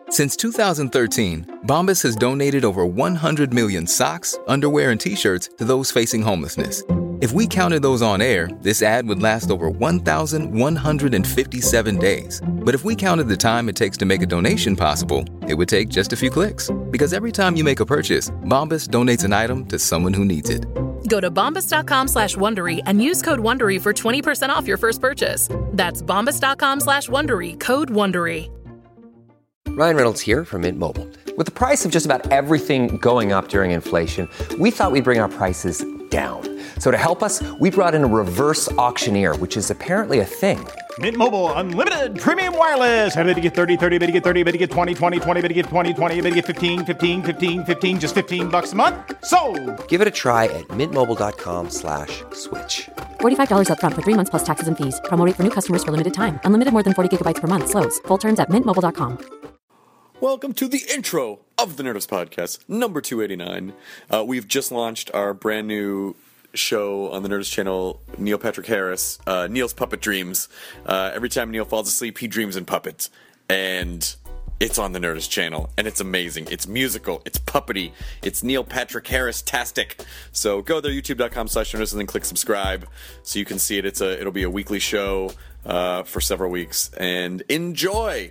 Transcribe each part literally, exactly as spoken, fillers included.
Since two thousand thirteen, Bombas has donated over one hundred million socks, underwear, and T-shirts to those facing homelessness. If we counted those on air, this ad would last over one thousand one hundred fifty-seven days. But if we counted the time it takes to make a donation possible, it would take just a few clicks. Because every time you make a purchase, Bombas donates an item to someone who needs it. Go to bombas.com slash Wondery and use code Wondery for twenty percent off your first purchase. That's bombas.com slash Wondery, code Wondery. Ryan Reynolds here from Mint Mobile. With the price of just about everything going up during inflation, we thought we'd bring our prices down. So to help us, we brought in a reverse auctioneer, which is apparently a thing. Mint Mobile Unlimited Premium Wireless. How to get thirty, thirty, how to get thirty, how to get twenty, twenty, twenty, how to get twenty, twenty, how to get fifteen, fifteen, fifteen, fifteen, just fifteen bucks a month? Sold! Give it a try at mintmobile.com slash switch. forty-five dollars up front for three months plus taxes and fees. Promo rate for new customers for limited time. Unlimited more than forty gigabytes per month. Slows full terms at mint mobile dot com. Welcome to the intro of the Nerdist Podcast, number two eighty-nine. Uh, we've just launched our brand new show on the Nerdist channel, Neil Patrick Harris, uh, Neil's Puppet Dreams. Uh, every time Neil falls asleep, he dreams in puppets. And it's on the Nerdist channel, and it's amazing. It's musical, it's puppety, it's Neil Patrick Harris-tastic. So go there, youtube.com slash Nerdist, and then click subscribe so you can see it. It's a, it'll be a weekly show uh, for several weeks. And enjoy!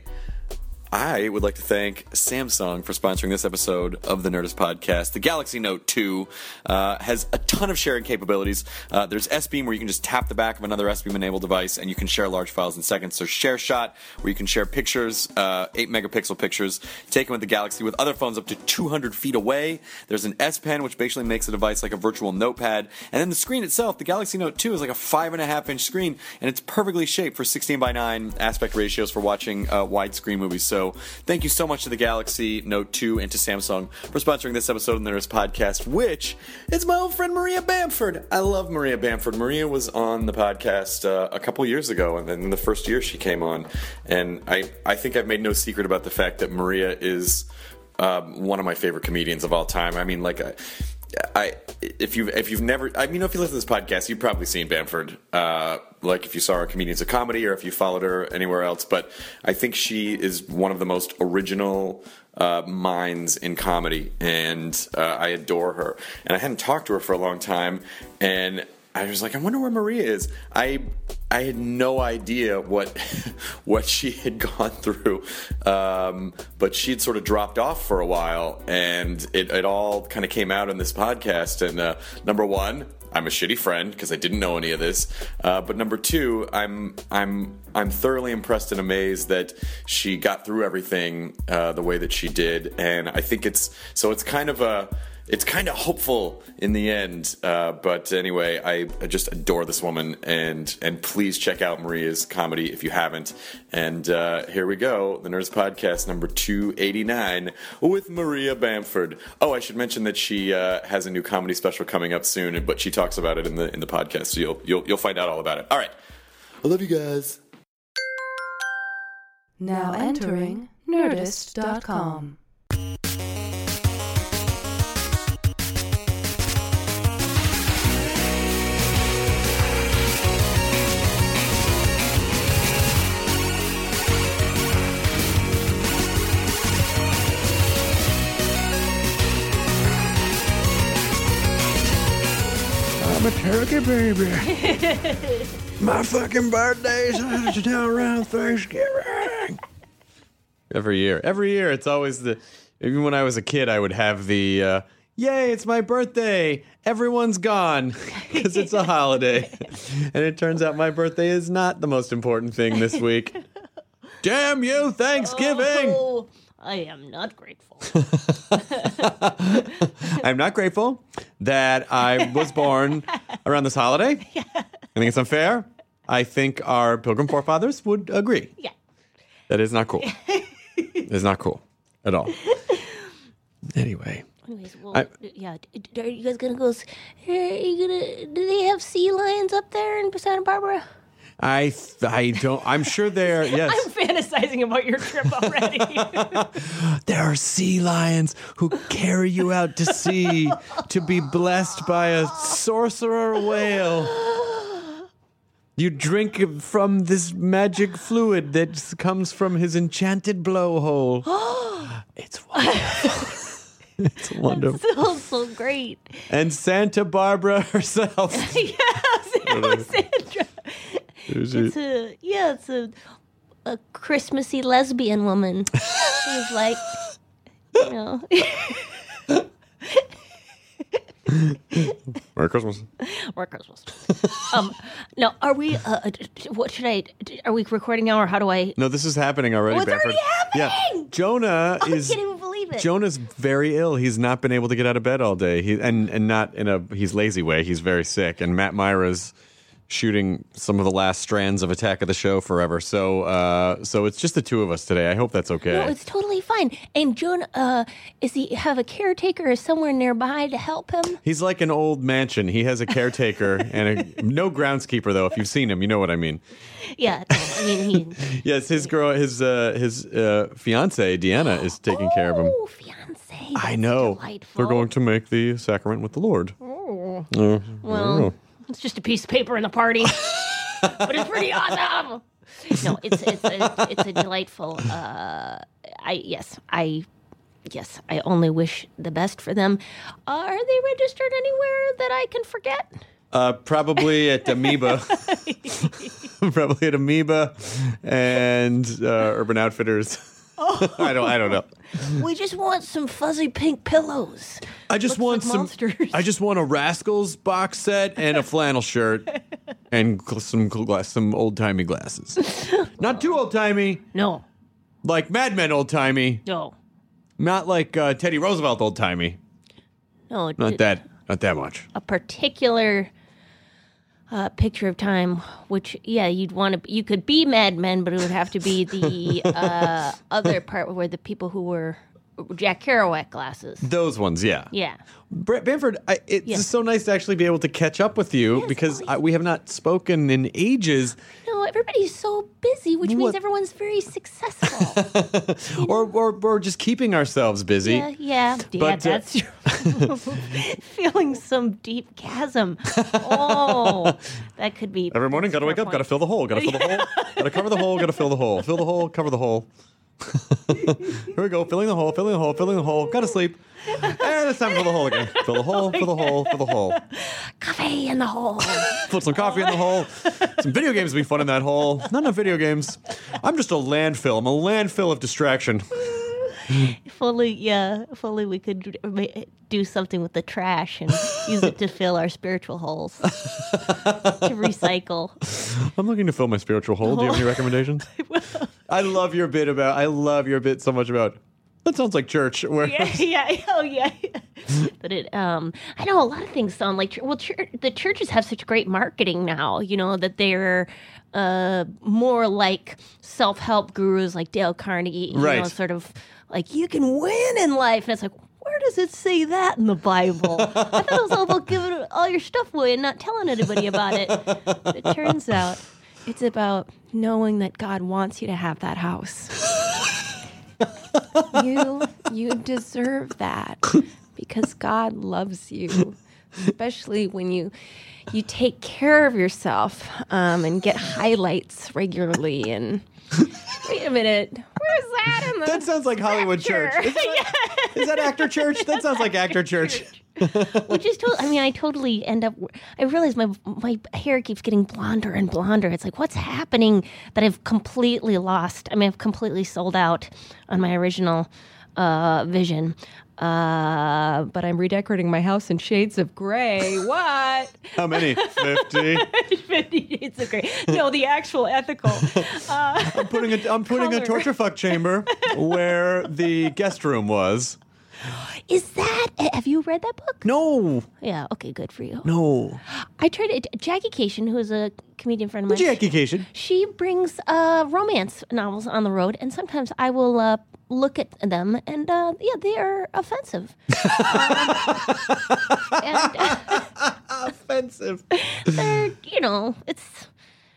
I would like to thank Samsung for sponsoring this episode of the Nerdist Podcast. The Galaxy Note two uh, has a ton of sharing capabilities. Uh, there's S-Beam, where you can just tap the back of another S-Beam-enabled device, and you can share large files in seconds. There's Share Shot, where you can share pictures, uh, eight megapixel pictures, taken with the Galaxy with other phones up to two hundred feet away. There's an S-Pen, which basically makes the device like a virtual notepad. And then the screen itself, the Galaxy Note two, is like a five and a half inch screen, and it's perfectly shaped for sixteen by nine aspect ratios for watching uh, widescreen movies. So thank you so much to the Galaxy Note two and to Samsung for sponsoring this episode of the Nerdist Podcast, which is my old friend Maria Bamford. I love Maria Bamford. Maria was on the podcast uh, a couple years ago, and then the first year she came on. And I, I think I've made no secret about the fact that Maria is um, one of my favorite comedians of all time. I mean, like, I... I if you if you've never I mean, if you listen to this podcast, you've probably seen Bamford. Uh, like if you saw her Comedians of Comedy, or if you followed her anywhere else. But I think she is one of the most original uh, minds in comedy, and uh, I adore her. And I hadn't talked to her for a long time, and I was like, I wonder where Maria is. I I had no idea what what she had gone through, um, but she had sort of dropped off for a while, and it, it all kind of came out in this podcast. And uh, number one, I'm a shitty friend because I didn't know any of this. Uh, but number two, I'm I'm I'm thoroughly impressed and amazed that she got through everything uh, the way that she did, and I think it's so it's kind of a. It's kind of hopeful in the end, uh, but anyway, I, I just adore this woman, and and please check out Maria's comedy if you haven't. And uh, here we go, the Nerdist Podcast number two eighty-nine with Maria Bamford. Oh, I should mention that she uh, has a new comedy special coming up soon, but she talks about it in the in the podcast, so you'll you'll you'll find out all about it. All right, I love you guys. Now entering Nerdist dot com. I'm a turkey baby. My fucking birthday's down around Thanksgiving. Every year. Every year, it's always the... Even when I was a kid, I would have the, uh, yay, it's my birthday. Everyone's gone because it's a holiday. And it turns out my birthday is not the most important thing this week. Damn you, Thanksgiving! Oh, I am not grateful. I'm not grateful that I was born around this holiday. Yeah. I think it's unfair. I think our pilgrim forefathers would agree. Yeah. That is not cool. It's not cool at all. Anyway. Anyways, well, I, yeah. Are you guys gonna go? Are you gonna? Do they have sea lions up there in Santa Barbara? I I don't. I'm sure they're. Yes. I'm fantasizing about your trip already. There are sea lions who carry you out to sea to be blessed by a sorcerer whale. You drink from this magic fluid that comes from his enchanted blowhole. It's wonderful. It's wonderful. That sounds so great. And Santa Barbara herself. Yes, it was Sandra. It's a yeah, it's a a Christmassy lesbian woman who's like, you know. Merry Christmas. Merry Christmas. um, no, are we? Uh, what should I? Are we recording now, or how do I? No, this is happening already. Oh, it's Bamford. already happening. Yeah, Jonah Oh, is. I can't even believe it. Jonah's very ill. He's not been able to get out of bed all day. He and and not in a he's lazy way. He's very sick. And Matt Myra's shooting some of the last strands of Attack of the Show forever. So uh, so it's just the two of us today. I hope that's okay. No, it's totally fine. And Jonah, uh, is he have a caretaker somewhere nearby to help him? He's like an old mansion. He has a caretaker and a, no groundskeeper though. If you've seen him, you know what I mean. Yeah, no, I mean he. Yes, his girl, his uh, his uh, fiance Deanna is taking care of him. Oh, fiance! I know. Delightful. They're going to make the sacrament with the Lord. Oh. Uh, Well, it's just a piece of paper in the party, but it's pretty awesome. No, it's it's a, it's a delightful. Uh, I yes, I yes, I only wish the best for them. Are they registered anywhere that I can forget? Uh, probably at Amoeba. Probably at Amoeba and uh, Urban Outfitters. Oh. I don't. I don't know. We just want some fuzzy pink pillows. I just Looks want like some. monsters. I just want a Rascals box set and a flannel shirt and gl- some glass, some old timey glasses. Not too old timey. No. Like Mad Men old timey. No. Not like uh, Teddy Roosevelt old timey. No. Not that. Not that much. A particular uh, picture of time, which yeah, you'd want to. You could be Mad Men, but it would have to be the uh, other part where the people who were Jack Kerouac glasses. Those ones, yeah. Yeah. Brett Bamford, I, it's Yes. just so nice to actually be able to catch up with you Yes, because oh, I, we have not spoken in ages. No, everybody's so busy, which What? means everyone's very successful. Or, or or just keeping ourselves busy. Yeah, yeah, yeah, But, uh, that's true. Feeling some deep chasm. Oh, that could be. Every morning, gotta wake up, gotta fill the hole, gotta fill the hole, gotta cover the hole, gotta fill the hole, fill the hole, cover the hole. Here we go, filling the hole, filling the hole, filling the hole, gotta sleep. And it's time to fill the hole again. Fill the hole, fill the hole, fill the hole. Coffee in the hole. Put some coffee in the hole. Some video games would be fun in that hole. Not enough video games. I'm just a landfill. I'm a landfill of distraction. If only, yeah, if only we could do something with the trash and use it to fill our spiritual holes. To recycle. I'm looking to fill my spiritual hole. Do you have any recommendations? I love your bit about, I love your bit so much about, that sounds like church. Where Yeah, yeah, oh yeah. But it, um, I know a lot of things sound like, well, chur- the churches have such great marketing now, you know, that they're uh, more like self-help gurus like Dale Carnegie, you Right. know, sort of like, you can win in life. And it's like, where does it say that in the Bible? I thought it was all about giving all your stuff away and not telling anybody about it. But it turns out it's about knowing that God wants you to have that house. You you deserve that because God loves you, especially when you you take care of yourself um, and get highlights regularly. And wait a minute, where's that in the? That sounds like Hollywood Actor. church. Is that, is that actor church? That sounds like actor church. Which is totally, I mean, I totally end up, I realize my my hair keeps getting blonder and blonder. It's like, what's happening that I've completely lost? I mean, I've completely sold out on my original uh, vision. Uh, But I'm redecorating my house in shades of gray. What? How many? fifty. fifty Shades of Grey. No, the actual ethical. Uh, I'm putting a, I'm putting a Color. torture fuck chamber where the guest room was. is that, have you read that book? No. Yeah, okay, good for you. No. I tried it. Jackie Cation, who is a comedian friend of mine. Jackie Cation. She brings uh, romance novels on the road, and sometimes I will uh, look at them, and uh, yeah, they are offensive. um, and uh, Offensive. they're, you know, it's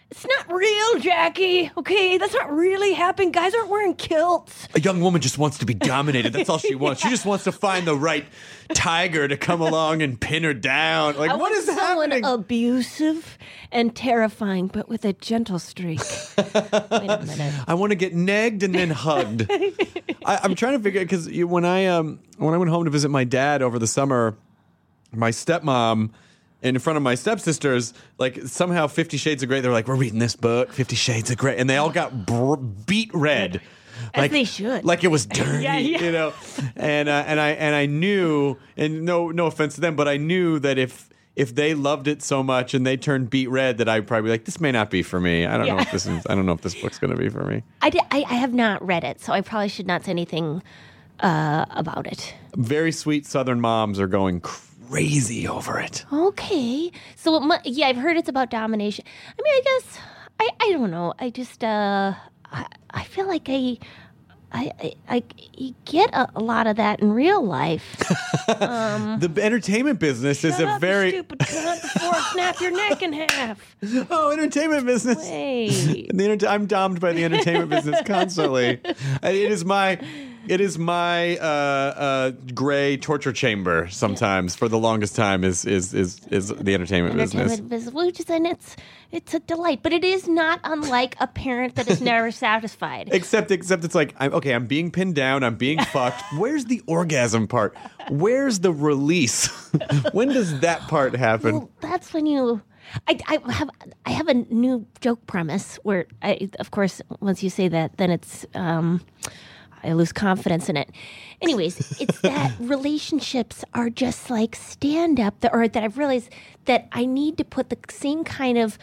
It's not real, Jackie. Okay, that's not really happening. Guys aren't wearing kilts. A young woman just wants to be dominated. That's all she wants. She just wants to find the right tiger to come along and pin her down. Like, I what want is someone happening? abusive and terrifying, but with a gentle streak. Wait a minute. I want to get negged and then hugged. I, I'm trying to figure out because when I um when I went home to visit my dad over the summer, my stepmom. in front of my stepsisters, like somehow Fifty Shades of Grey, they're like, we're reading this book, Fifty Shades of Grey, and they all got br- beat red. As Like they should. Like it was dirty, Yeah, yeah. you know? And uh, and I and I knew, and no no offense to them, but I knew that if if they loved it so much and they turned beet red, that I'd probably be like, this may not be for me. I don't Yeah. know if this is, I don't know if this book's going to be for me. I, did, I, I have not read it, so I probably should not say anything uh, about it. Very sweet Southern moms are going crazy over it. Okay. So, mu- yeah, I've heard it's about domination. I mean, I guess, I, I don't know. I just, uh, I, I feel like I, I, I, I you get a, a lot of that in real life. Um, The entertainment business is shut a up, very... you stupid cunt, before I snap your neck in half. Oh, entertainment business. Wait. The enter- I'm domed by the entertainment business constantly. And it is my, it is my uh, uh, gray torture chamber. Sometimes, for the longest time, is is is is the entertainment, Entertainment business. business, which is, and it's it's a delight, but it is not unlike a parent that is never satisfied. Except, except it's like, I'm, okay, I'm being pinned down, I'm being fucked. Where's the orgasm part? Where's the release? When does that part happen? Well, that's when you. I, I have I have a new joke premise where, I, of course, once you say that, then it's um, I lose confidence in it. Anyways, it's that relationships are just like stand up, that, or that I've realized that I need to put the same kind of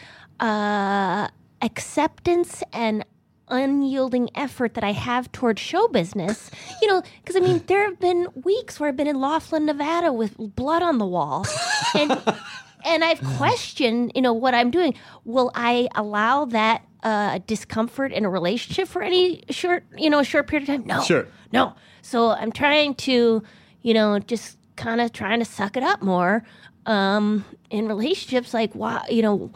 uh, acceptance and unyielding effort that I have towards show business, you know, because I mean, there have been weeks where I've been in Laughlin, Nevada with blood on the wall, and and I've questioned, you know, what I'm doing. Will I allow that uh, discomfort in a relationship for any short, you know, a short period of time? No, Sure. no. So I'm trying to, you know, just kind of trying to suck it up more um, in relationships. Like, why, you know.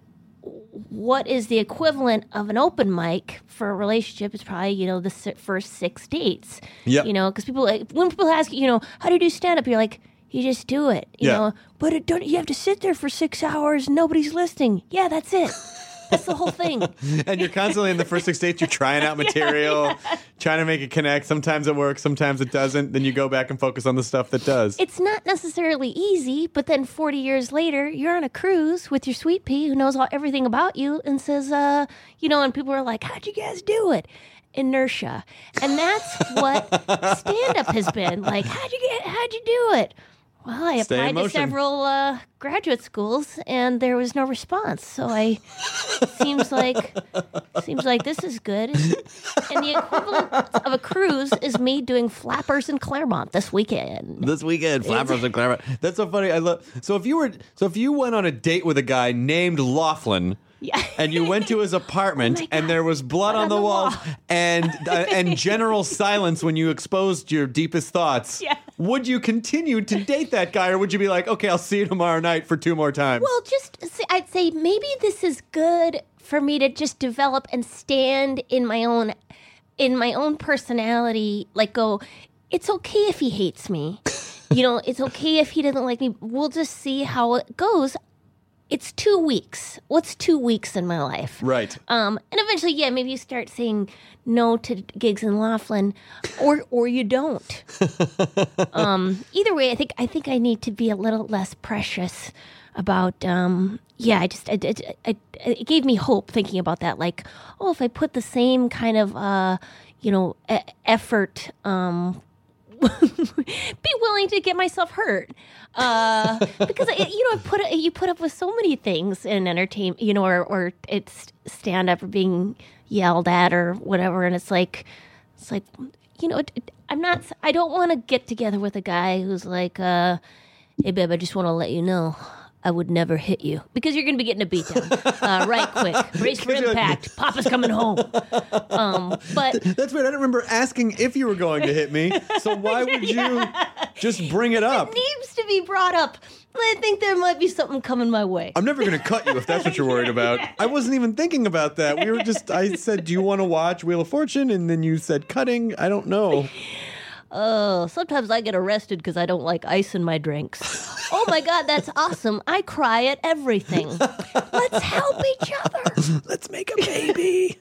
What is the equivalent of an open mic for a relationship is probably, you know, the si- first six dates. Yep. You know, because people, like, when people ask, you know, how do you do stand-up? You're like, you just do it, you Yeah. know. But it don't, you have to sit there for six hours, nobody's listening. Yeah, that's it. That's the whole thing. And you're constantly in the first six dates, you're trying out material, trying to make it connect. Sometimes it works, sometimes it doesn't. Then you go back and focus on the stuff that does. It's not necessarily easy, but then forty years later, you're on a cruise with your sweet pea who knows all, everything about you and says, uh, you know, and people are like, how'd you guys do it? Inertia. And that's what stand-up has been. Like, how'd you get, how'd you do it? Well, I Stay in applied to motion. several uh, graduate schools, and there was no response. So I seems like seems like this is good. And the equivalent of a cruise is me doing flappers in Claremont this weekend. This weekend, Flappers and Claremont. That's so funny. I love. So if you were, so if you went on a date with a guy named Laughlin, Yeah. and you went to his apartment, Oh my and God. there was blood, Blood on, on the the walls, wall. and uh, and general silence when you exposed your deepest thoughts. Yeah. Would you continue to date that guy, or would you be like, okay, I'll see you tomorrow night for two more times? Well, just say- I'd say maybe this is good for me to just develop and stand in my own in my own personality. Like, go, it's okay if he hates me. You know, it's okay if he doesn't like me. We'll just see how it goes. It's two weeks. What's two weeks in my life? Right. Um, and eventually, yeah, maybe you start saying no to gigs in Laughlin, or or you don't. um, either way, I think I think I need to be a little less precious about. Um, yeah, I just I, I, I, it gave me hope thinking about that. Like, oh, if I put the same kind of uh, you know e- effort. Um, be willing to get myself hurt uh, because you know I put you put up with so many things in entertainment, you know, or, or it's stand up or being yelled at or whatever, and it's like it's like you know it, it, I'm not I don't want to get together with a guy who's like, uh, hey babe, I just want to let you know I would never hit you because you're going to be getting a beatdown uh, right quick. Brace for impact. Papa's coming home. Um, but That's weird. I don't remember asking if you were going to hit me. So why would you just bring it up? It needs to be brought up I think there might be something coming my way. I'm never going to cut you if that's what you're worried about. I wasn't even thinking about that. We were just, I said, do you want to watch Wheel of Fortune? And then you said cutting. I don't know. Oh, sometimes I get arrested because I don't like ice in my drinks. Oh my God, that's awesome. I cry at everything. Let's help each other. Let's make a baby.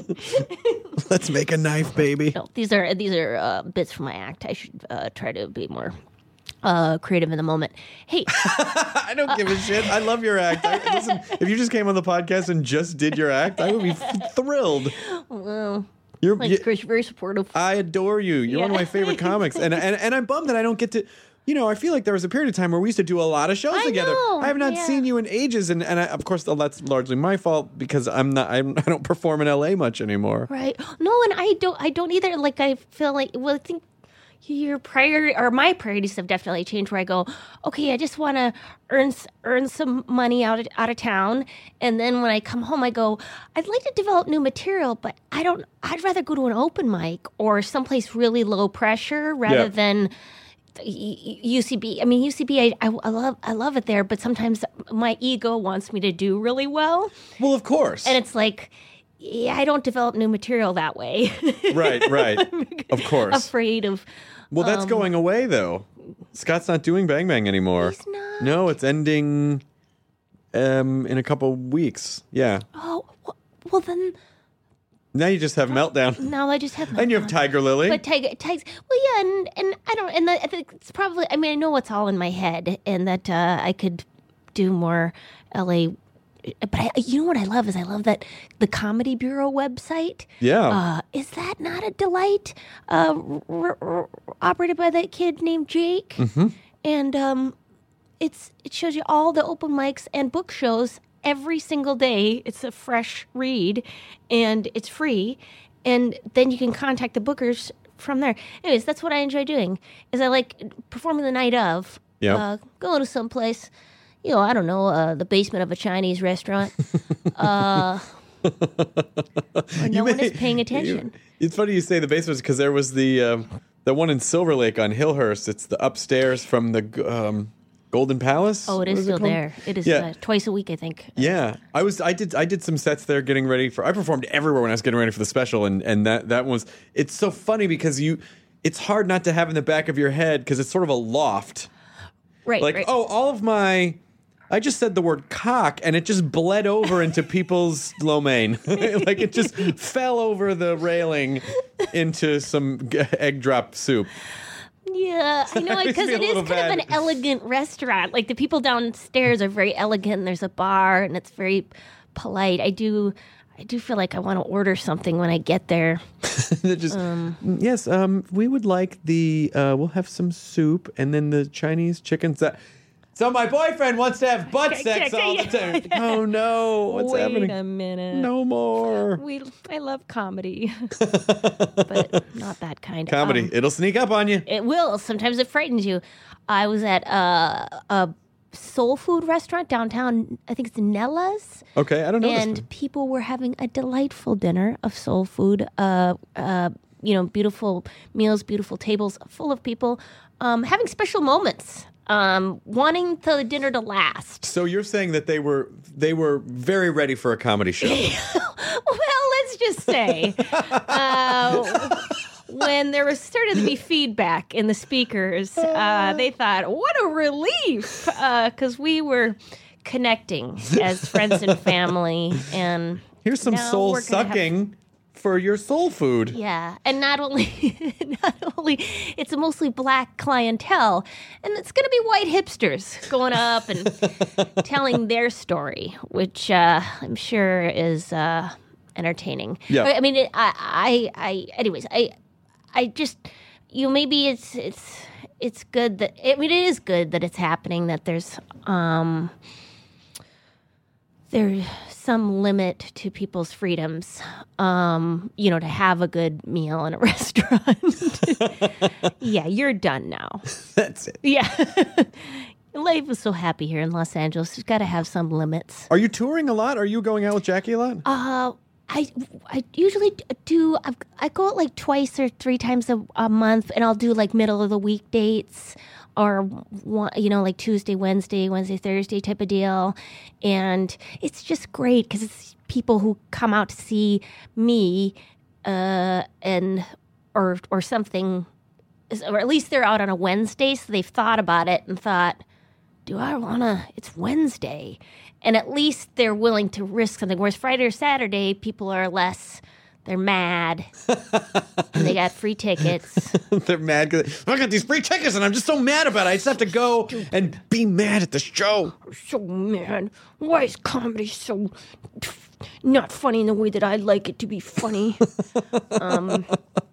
Let's make a knife baby. No, these are these are uh, bits from my act. I should uh, try to be more uh, creative in the moment. Hey. I don't give a shit. I love your act. I, listen, if you just came on the podcast and just did your act, I would be f- thrilled. Well... You're Thanks, Chris. You're very supportive. I adore you. You're Yeah. one of my favorite comics. And, and and I'm bummed that I don't get to, you know, I feel like there was a period of time where we used to do a lot of shows I together. know, I have not yeah. seen you in ages. And, and I, of course, that's largely my fault because I'm not, I'm, I don't perform in L A much anymore. Right. No, and I don't I don't either. Like, I feel like, well, I think your priority, or my priorities have definitely changed where I go, okay, I just want to earn s- earn some money out of, out of town. And then when I come home, I go, I'd like to develop new material, but I don't, I'd rather go to an open mic or someplace really low pressure rather Yeah. than U C B. I mean, U C B, I, I, I love I love it there, but sometimes my ego wants me to do really well. Well, of course. And it's like, yeah, I don't develop new material that way. Right, right. Of course. Afraid of. Well, that's um, going away, though. Scott's not doing Bang Bang anymore. He's not? No, it's ending um, in a couple weeks. Yeah. Oh, well, well then. Now you just have Meltdown. Now I just have. And you have Tiger Lily. But Tiger, Tigers. Well, yeah, and and I don't, and I think it's probably. I mean, I know it's all in my head, and that uh, I could do more L A. But I, you know what I love is I love that the Comedy Bureau website. Yeah. Uh, is that not a delight? Uh, r- r- r- operated by that kid named Jake, Mm-hmm. and um, it's it shows you all the open mics and book shows every single day. It's a fresh read, and it's free. And then you can contact the bookers from there. Anyways, that's what I enjoy doing. Is I like performing the night of. Yep. Uh, going to someplace. You know, I don't know, uh, the basement of a Chinese restaurant. Uh, where no one is paying attention. You, it's funny you say the basement because there was the um, the one in Silver Lake on Hillhurst. It's the upstairs from the um, Golden Palace. Oh, it What is is still called? there. It is Yeah. uh, twice a week, I think. Yeah, I was. I did. I did some sets there, getting ready for. I performed everywhere when I was getting ready for the special, and and that that was. It's so funny because you. It's hard not to have in the back of your head because it's sort of a loft. Right. Like, right. oh, all of my. I just said the word cock, and it just bled over into people's lo mein. Like it just fell over the railing into some g- egg drop soup. Yeah, I know, I because feel it a is little kind of bad. an elegant restaurant. Like the people downstairs are very elegant. And there's a bar, and it's very polite. I do, I do feel like I want to order something when I get there. It just, yes, um, we would like the. Uh, we'll have some soup, and then the Chinese chicken. Sa- so my boyfriend wants to have butt sex all the time. Oh no, what's Wait happening? a minute. No more We, I love comedy, but not that kind. comedy. Um, It'll sneak up on you. It will. Sometimes it frightens you. I was at uh, a soul food restaurant downtown. I think it's Nella's. Okay, I don't know. this And one. people were having a delightful dinner of soul food. Uh, uh, you know, beautiful meals, beautiful tables full of people um, having special moments, um, wanting the dinner to last. So you're saying that they were they were very ready for a comedy show. Well, let's just say, uh, when there was started to be feedback in the speakers, uh, they thought, what a relief, because we were connecting as friends and family. And Here's some now soul we're gonna have- sucking for your soul food. Yeah, and not only, not only, it's a mostly black clientele, and it's going to be white hipsters going up and telling their story, which uh, I'm sure is uh, entertaining. Yeah. I mean, it, I, I, I, anyways, I, I just, you know, maybe it's, it's, it's good that, I mean, it is good that it's happening. That there's, um, there's some limit to people's freedoms, um, you know, to have a good meal in a restaurant. Yeah, you're done now. That's it. Yeah. Life is so happy here in Los Angeles. You've got to have some limits. Are you touring a lot? Are you going out with Jackie a lot? Uh, I, I usually do, I've, I go out like twice or three times a, a month, and I'll do like middle of the week dates or, one, you know, like Tuesday, Wednesday, Wednesday, Thursday type of deal. And it's just great because it's people who come out to see me uh, and or or something, or at least they're out on a Wednesday, so they've thought about it and thought, do I want to, it's Wednesday. And at least they're willing to risk something. Whereas Friday or Saturday, people are less, they're mad. And they got free tickets. They're mad because I got these free tickets and I'm just so mad about it. I just have to go and be mad at the show. So mad. Why is comedy so not funny in the way that I like it to be funny? um,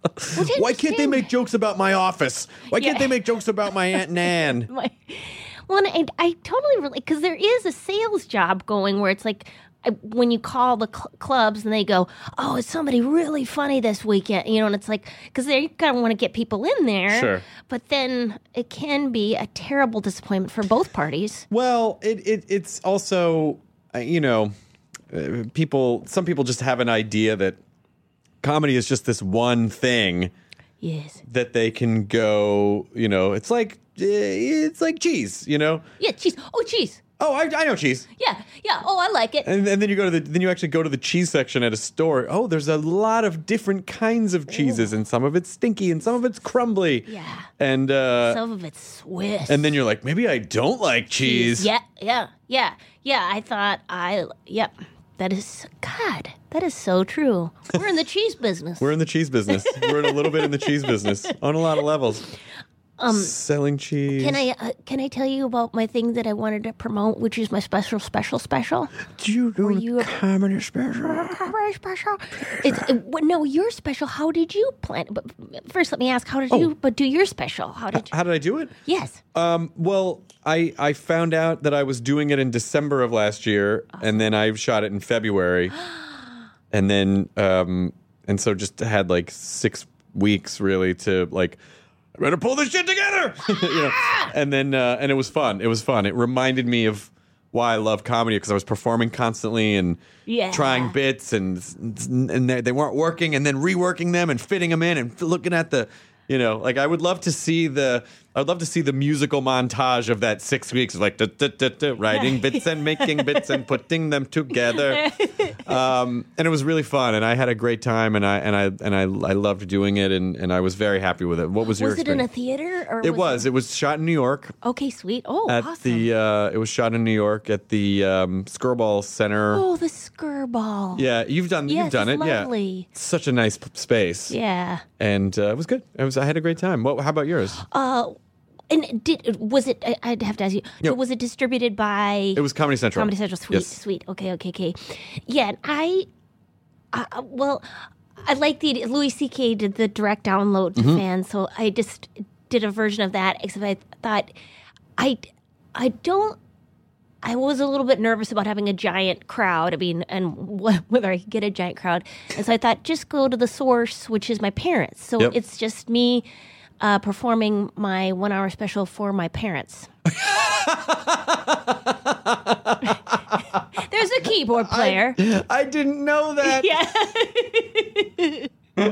Why can't they make jokes about my office? Why can't Yeah. they make jokes about my Aunt Nan? My, well, and I, I totally relate, because there is a sales job going where it's like, I, when you call the cl- clubs and they go, oh, is somebody really funny this weekend? You know, and it's like, because they kind of want to get people in there. Sure. But then it can be a terrible disappointment for both parties. Well, it, it it's also, uh, you know, uh, people, some people just have an idea that comedy is just this one thing. Yes. That they can go, you know, it's like, uh, it's like cheese, you know? Yeah, cheese. Oh, cheese. Oh, I, I know cheese. Yeah, yeah. Oh, I like it. And, and then you go to the then you actually go to the cheese section at a store. Oh, there's a lot of different kinds of cheeses, and some of it's stinky, and some of it's crumbly. Yeah. And uh, Some of it's Swiss. and then you're like, maybe I don't like cheese. Yeah, yeah, yeah, yeah. I thought I, yep. That is, God, that is so true. We're in the cheese business. We're in the cheese business. We're in a little bit in the cheese business on a lot of levels. Um, Selling cheese. Can I uh, can I tell you about my thing that I wanted to promote, which is my special, special, special? Do you do you a comedy special? Comedy special. It's it, well, no, your special. How did you plan? But first, let me ask, how did Oh. you? But do your special? How did? You, How did I do it? yes. Um, well, I I found out that I was doing it in December of last year, and then I shot it in February, and then um, and so just had like six weeks really to like. I better pull this shit together, you know. And then uh, and it was fun. It was fun. It reminded me of why I love comedy because I was performing constantly and Yeah. trying bits and and they, they weren't working and then reworking them and fitting them in and looking at the. You know, like I would love to see the, I'd love to see the musical montage of that six weeks of like duh, duh, duh, duh, writing bits and making bits and putting them together, um, and it was really fun, and I had a great time, and I and I and I, I loved doing it, and, and I was very happy with it. What was your Was it in a experience? theater or? It was. It was shot in New York. Okay, sweet. Oh, At awesome. the, uh, it was shot in New York at the um, Skirball Center. oh, the Skirball. Yeah, you've done Yes, you've done it's it. lovely. Yeah, such a nice p- space. Yeah. And uh, it was good. It was. I had a great time. What? How about yours? Uh, and did was it? I, I'd have to ask you. Yeah. Was it distributed by? It was Comedy Central. Comedy Central. Sweet, Yes. sweet. Okay, okay, okay. Yeah, and I. Uh, well, I like the Louis C K did the direct download to Mhm. fans, so I just did a version of that. Except I thought, I, I don't. I was a little bit nervous about having a giant crowd. I mean, and wh- whether I could get a giant crowd. And so I thought, just go to the source, which is my parents. So Yep. it's just me uh, performing my one-hour special for my parents. There's a keyboard player. I, I didn't know that. Yeah.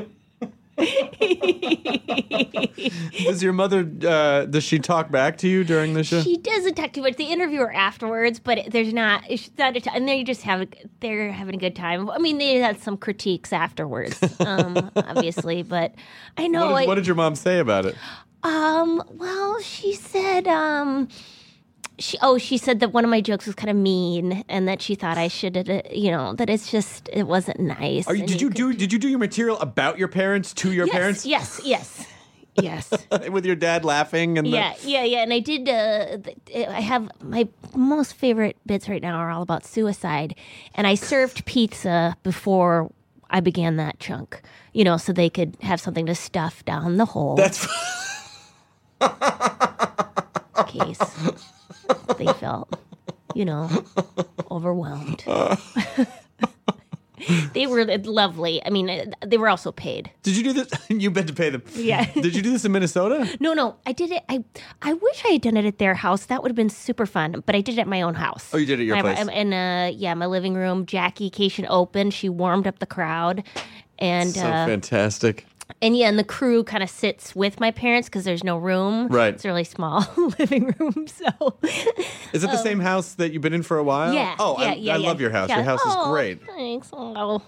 Does your mother, uh, does she talk back to you during the show? She doesn't talk too much. They interview her afterwards, but there's not. It's not a t- and they just have. A, they're having a good time. I mean, they had some critiques afterwards, um, obviously. But I know. what, did, I, what did your mom say about it? Um. Well, she said. Um. She. Oh, she said that one of my jokes was kind of mean, and that she thought I should. Uh, you know, that it's just it wasn't nice. Are you, and did you do? Did you do your material about your parents to your yes, parents? Yes. Yes. Yes. With your dad laughing and Yeah, yeah, yeah. And I did, uh, th- I have my most favorite bits right now are all about suicide. And I served pizza before I began that chunk, you know, so they could have something to stuff down the hole. That's case they felt, you know, overwhelmed. they were lovely. I mean, uh, they were also paid. Did you do this? You bet to pay them. Yeah. Did you do this in Minnesota? No, no, I did it. I I wish I had done it at their house. That would have been super fun. But I did it at my own house. Oh, you did it at your I, place? I'm in uh, yeah, my living room. Jackie Cation opened. She warmed up the crowd, and So uh, fantastic. And yeah, and the crew kind of sits with my parents because there's no room. Right. It's a really small living room. So Is it the same house that you've been in for a while? Yeah. Oh, yeah, I, yeah, I yeah. love your house. Yeah. Your house Oh, is great. Thanks. Oh.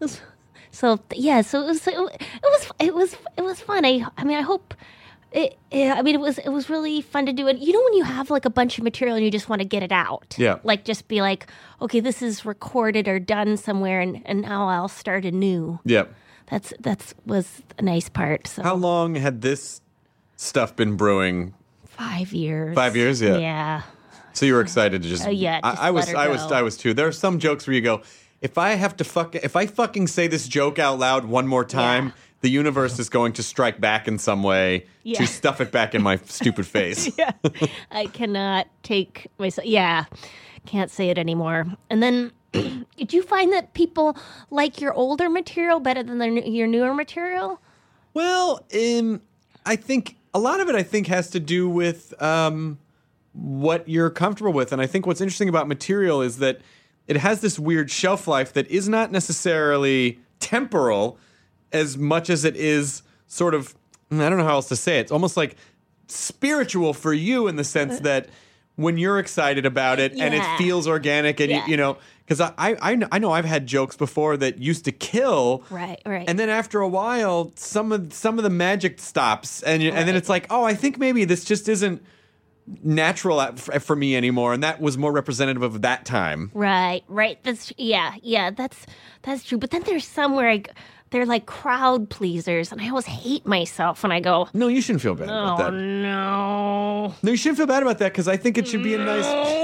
So yeah, so it was it was it was it was fun. I I mean I hope. It, yeah, I mean, it was it was really fun to do it. You know, when you have like a bunch of material and you just want to get it out, Yeah. Like just be like, okay, this is recorded or done somewhere, and, and now I'll start anew. Yep. That's that's was a nice part. So How long had this stuff been brewing? five years. Five years, yeah. Yeah. So you were excited to just? Uh, yeah, just I, I was. let her I was. go. I was too. There are some jokes where you go, if I have to fuck, if I fucking say this joke out loud one more time, Yeah. the universe is going to strike back in some way Yeah. to stuff it back in my stupid face. Yeah. I cannot take myself. Yeah. Can't say it anymore. And then, did you find that people like your older material better than their, your newer material? Well, um, I think a lot of it, I think, has to do with um, what you're comfortable with. And I think what's interesting about material is that it has this weird shelf life that is not necessarily temporal as much as it is sort of, I don't know how else to say it. It's almost like spiritual for you in the sense that when you're excited about it and it Yeah. feels organic and, Yeah. you, you know, because I, I, I kn- I know I've had jokes before that used to kill. Right, right. And then after a while, some of some of the magic stops, and you, and then it's like, oh, I think maybe this just isn't natural at, for, for me anymore, and that was more representative of that time. Right, right. That's yeah, yeah. That's that's true. But then there's some where I, g- they're like crowd pleasers, and I always hate myself when I go. No, you shouldn't feel bad about Oh that. no! No, you shouldn't feel bad about that because I think it should be a nice.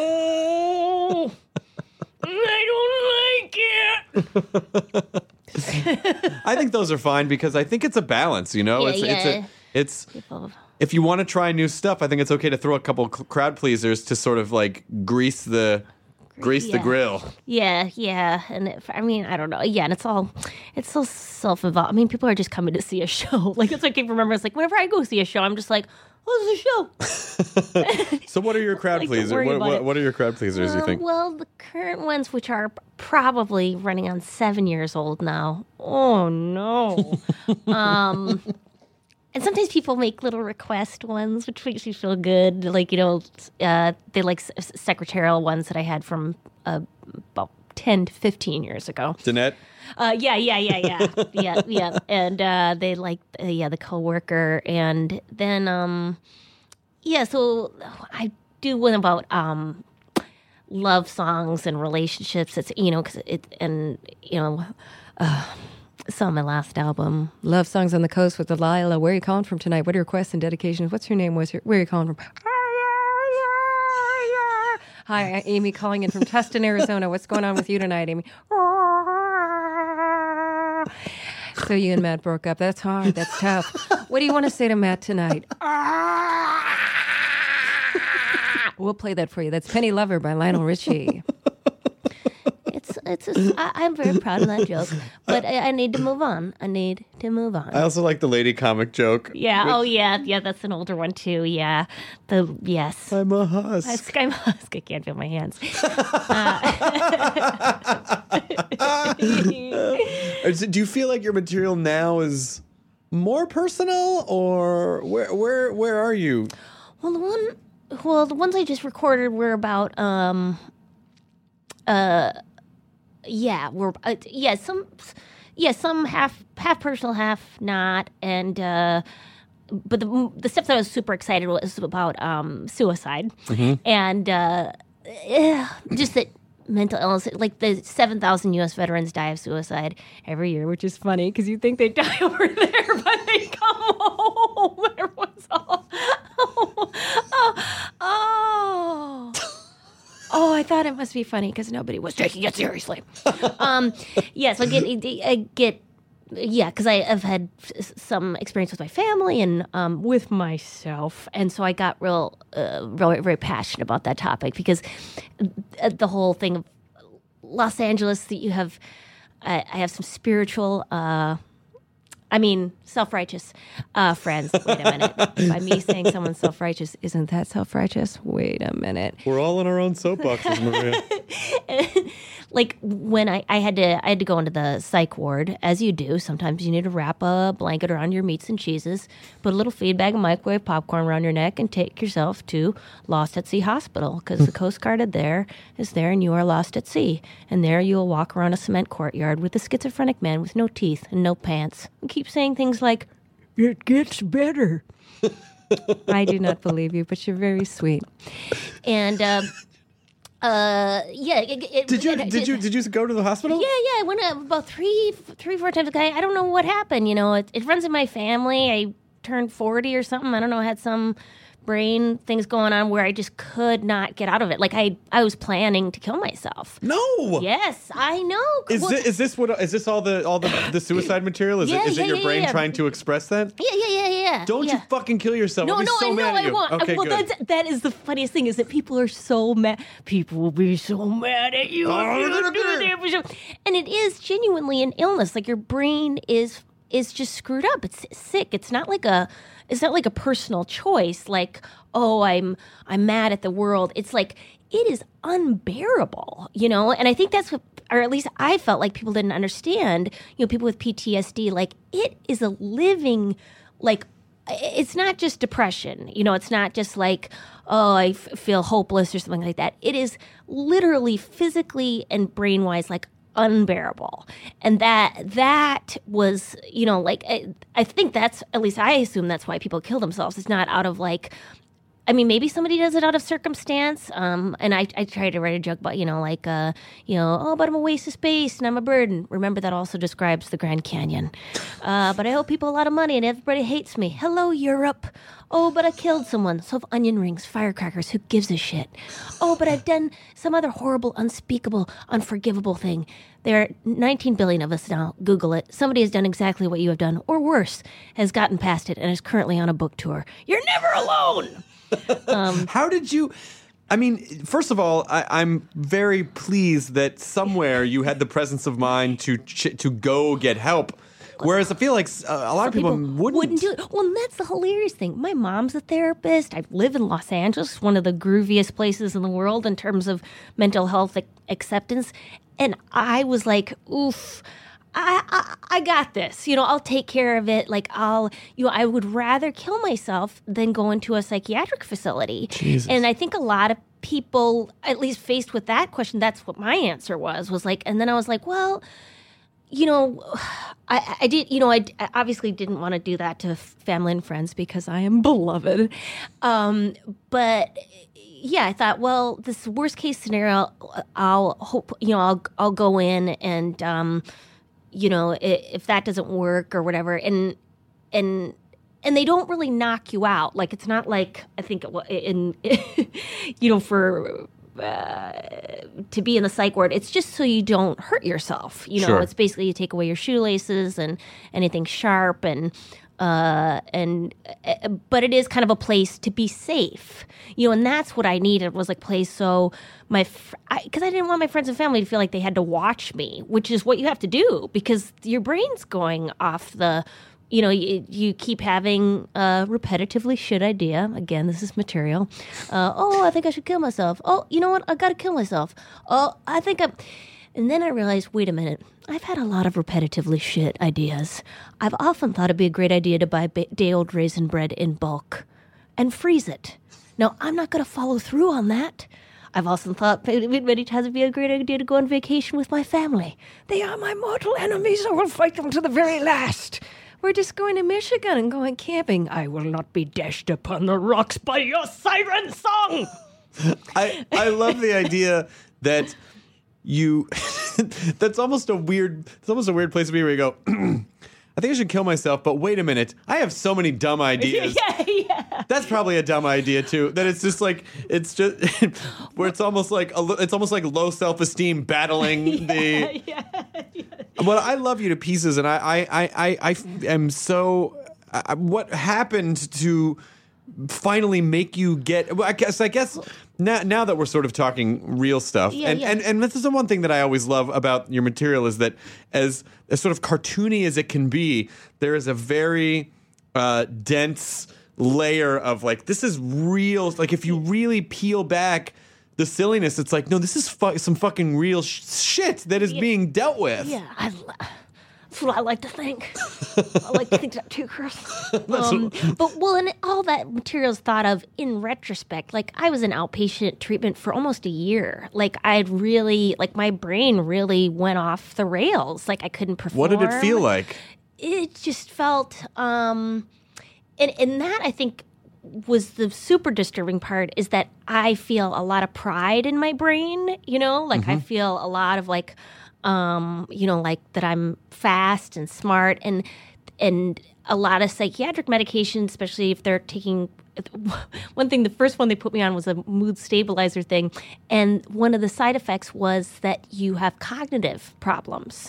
No, I don't like it. I think those are fine because I think it's a balance. You know, Yeah, it's yeah. it's a, it's. People- If you want to try new stuff, I think it's okay to throw a couple cl- crowd pleasers to sort of like grease the grease the Yeah. grill. Yeah, yeah, and if, I mean, I don't know. Yeah, and it's all, it's so self-involved. I mean, people are just coming to see a show. Like, it's like, I can remember, it's like, whenever I go see a show, I'm just like, oh, it's a show. So, what are your crowd Like, don't pleasers? worry What, about what, it. what are your crowd pleasers? you Um, think? Well, the current ones, which are probably running on seven years old now. Oh, no. um... And sometimes people make little request ones, which makes me feel good. Like, you know, uh, they like s- secretarial ones that I had from uh, about ten to fifteen years ago. Danette? Uh, yeah, yeah, yeah, yeah, yeah, yeah. And uh, they like, uh, yeah, the coworker. And then, um, yeah, so I do one about um, love songs and relationships. It's, you know, cause it, and, you know, uh, saw my last album. Love Songs on the Coast with Delilah. Where are you calling from tonight? What are your requests and dedications? What's your name? What's your, where are you calling from? Hi, Amy calling in from Tustin, Arizona. What's going on with you tonight, Amy? So you and Matt broke up. That's hard. That's tough. What do you want to say to Matt tonight? We'll play that for you. That's Penny Lover by Lionel Richie. It's it's. A, I, I'm very proud of that joke, but I, I need to move on. I need to move on. I also like the lady comic joke. Yeah. which- Oh, yeah. Yeah. That's an older one too. Yeah. The yes. I'm a husk. Husk, I'm a husk. I can't feel my hands. Is it- Do you feel like your material now is more personal, or where where where are you? Well, the one. Well, the ones I just recorded were about. Um. Uh. Yeah. We're. Uh, yeah. Some. Yeah. Some half half personal, half not, and. uh But the the stuff that I was super excited was about um, suicide, and uh, eh, just that mental illness. Like the seven thousand U S veterans die of suicide every year, which is funny because you think they die over there, but they come home. Everyone's all, oh, oh, oh. Oh, I thought it must be funny because nobody was taking it seriously. um, yeah, so I get, I get. Yeah, because I've had s- some experience with my family and um, with myself, and so I got real, uh, really, very passionate about that topic because uh, the whole thing of Los Angeles, that you have I, I have some spiritual, uh, I mean, self-righteous uh, friends. Wait a minute. By me saying someone's self-righteous, isn't that self-righteous? Wait a minute. We're all in our own soapboxes, Maria. Like when I, I had to I had to go into the psych ward, as you do. Sometimes you need to wrap a blanket around your meats and cheeses, put a little feed bag of microwave popcorn around your neck, and take yourself to Lost at Sea Hospital, because the Coast Guard is there, is there, and you are lost at sea. And there you will walk around a cement courtyard with a schizophrenic man with no teeth and no pants, and keep saying things like, "It gets better." I do not believe you, but you're very sweet. And um, uh, yeah, it, it, Did you it, did you did you go to the hospital? Yeah, yeah. I went uh, about three, three, four times. I, I don't know what happened. You know, it, it runs in my family. I turned forty or something. I don't know. I had some brain things going on where I just could not get out of it. Like I, I was planning to kill myself. No. Yes, I know. Is Well, this, is this what is this all the all the, the suicide material? Is Yeah, it is yeah, it your yeah, brain yeah. trying to express that? Yeah, yeah, yeah, yeah. Don't yeah. you fucking kill yourself. No, I'll be no, so I know, mad at I you. won't. Okay, well, good. that's, that is the funniest thing is that people are so mad. People will be so mad at you if you don't do the episode. And it is genuinely an illness. Like your brain is is just screwed up. It's sick. It's not like a it's not like a personal choice. Like, oh, I'm I'm mad at the world. It's like it is unbearable, you know. And I think that's what, or at least I felt like people didn't understand. You know, people with P T S D, like it is a living, like. It's not just depression, you know, it's not just like, oh, I f- feel hopeless or something like that. It is literally physically and brain-wise like unbearable. And that that was, you know, like, I, I think that's, at least I assume that's why people kill themselves. It's not out of like, I mean, maybe somebody does it out of circumstance. Um, and I, I try to write a joke about, you know, like, uh, you know, oh, but I'm a waste of space and I'm a burden. Remember, that also describes the Grand Canyon. Uh, but I owe people a lot of money and everybody hates me. Hello, Europe. Oh, but I killed someone. So have onion rings, firecrackers. Who gives a shit? Oh, but I've done some other horrible, unspeakable, unforgivable thing. There are nineteen billion of us now. Google it. Somebody has done exactly what you have done, or worse, has gotten past it and is currently on a book tour. You're never alone. Um, How did you? I mean, first of all, I, I'm very pleased that somewhere you had the presence of mind to ch- to go get help. Whereas I feel like uh, a lot of people, people wouldn't. wouldn't do it. Well, and that's the hilarious thing. My mom's a therapist. I live in Los Angeles, one of the grooviest places in the world in terms of mental health ac- acceptance. And I was like, oof. I, I I got this. You know, I'll take care of it. Like, I'll, you know, I would rather kill myself than go into a psychiatric facility. Jesus. And I think a lot of people, at least faced with that question, that's what my answer was, was like, and then I was like, well, you know, I, I did, you know, I, I obviously didn't want to do that to family and friends because I am beloved. Um, but yeah, I thought, well, this worst case scenario, I'll hope, you know, I'll, I'll go in and, um, you know, if that doesn't work or whatever, and and and they don't really knock you out. Like, it's not like, I think in, you know, for uh, to be in the psych ward, it's just so you don't hurt yourself. You know, Sure. It's basically you take away your shoelaces and anything sharp and. Uh, and uh, but it is kind of a place to be safe, you know, and that's what I needed was like place so my fr- because I, I didn't want my friends and family to feel like they had to watch me, which is what you have to do because your brain's going off the, you know, you, you keep having a repetitively shit idea. Again, this is material. Uh, oh, I think I should kill myself. Oh, you know what? I gotta kill myself. Oh, I think I'm. And then I realized, wait a minute, I've had a lot of repetitively shit ideas. I've often thought it'd be a great idea to buy ba- day-old raisin bread in bulk and freeze it. Now, I'm not going to follow through on that. I've also thought many times it'd be a great idea to go on vacation with my family. They are my mortal enemies. I will fight them to the very last. We're just going to Michigan and going camping. I will not be dashed upon the rocks by your siren song. I I love the idea that you. That's almost a weird. It's almost a weird place to be where you go. I think I should kill myself, but wait a minute. I have so many dumb ideas. yeah, yeah. That's probably a dumb idea too. That it's just like it's just where it's almost like a, it's almost like low self-esteem battling yeah, the. Yeah, yeah. But I love you to pieces, and I I I I, I am so. I, what happened to finally make you get. Well, I guess I guess now now that we're sort of talking real stuff, Yeah, and, yeah. and and this is the one thing that I always love about your material is that as as sort of cartoony as it can be, there is a very uh, dense layer of like this is real. Like if you really peel back the silliness, it's like no, this is fu- some fucking real sh- shit that is Yeah. being dealt with. Yeah, I, that's what I like to think. I like to think that too, Chris. Um, but well, and all that material is thought of in retrospect. Like I was in outpatient treatment for almost a year. Like I'd really, like my brain really went off the rails. Like I couldn't perform. What did it feel like? It just felt, um, and and that I think was the super disturbing part is that I feel a lot of pride in my brain. You know, like Mm-hmm. I feel a lot of like. Um, you know, like that I'm fast and smart, and and a lot of psychiatric medications, especially if they're taking. One thing, the first one they put me on was a mood stabilizer thing, and one of the side effects was that you have cognitive problems.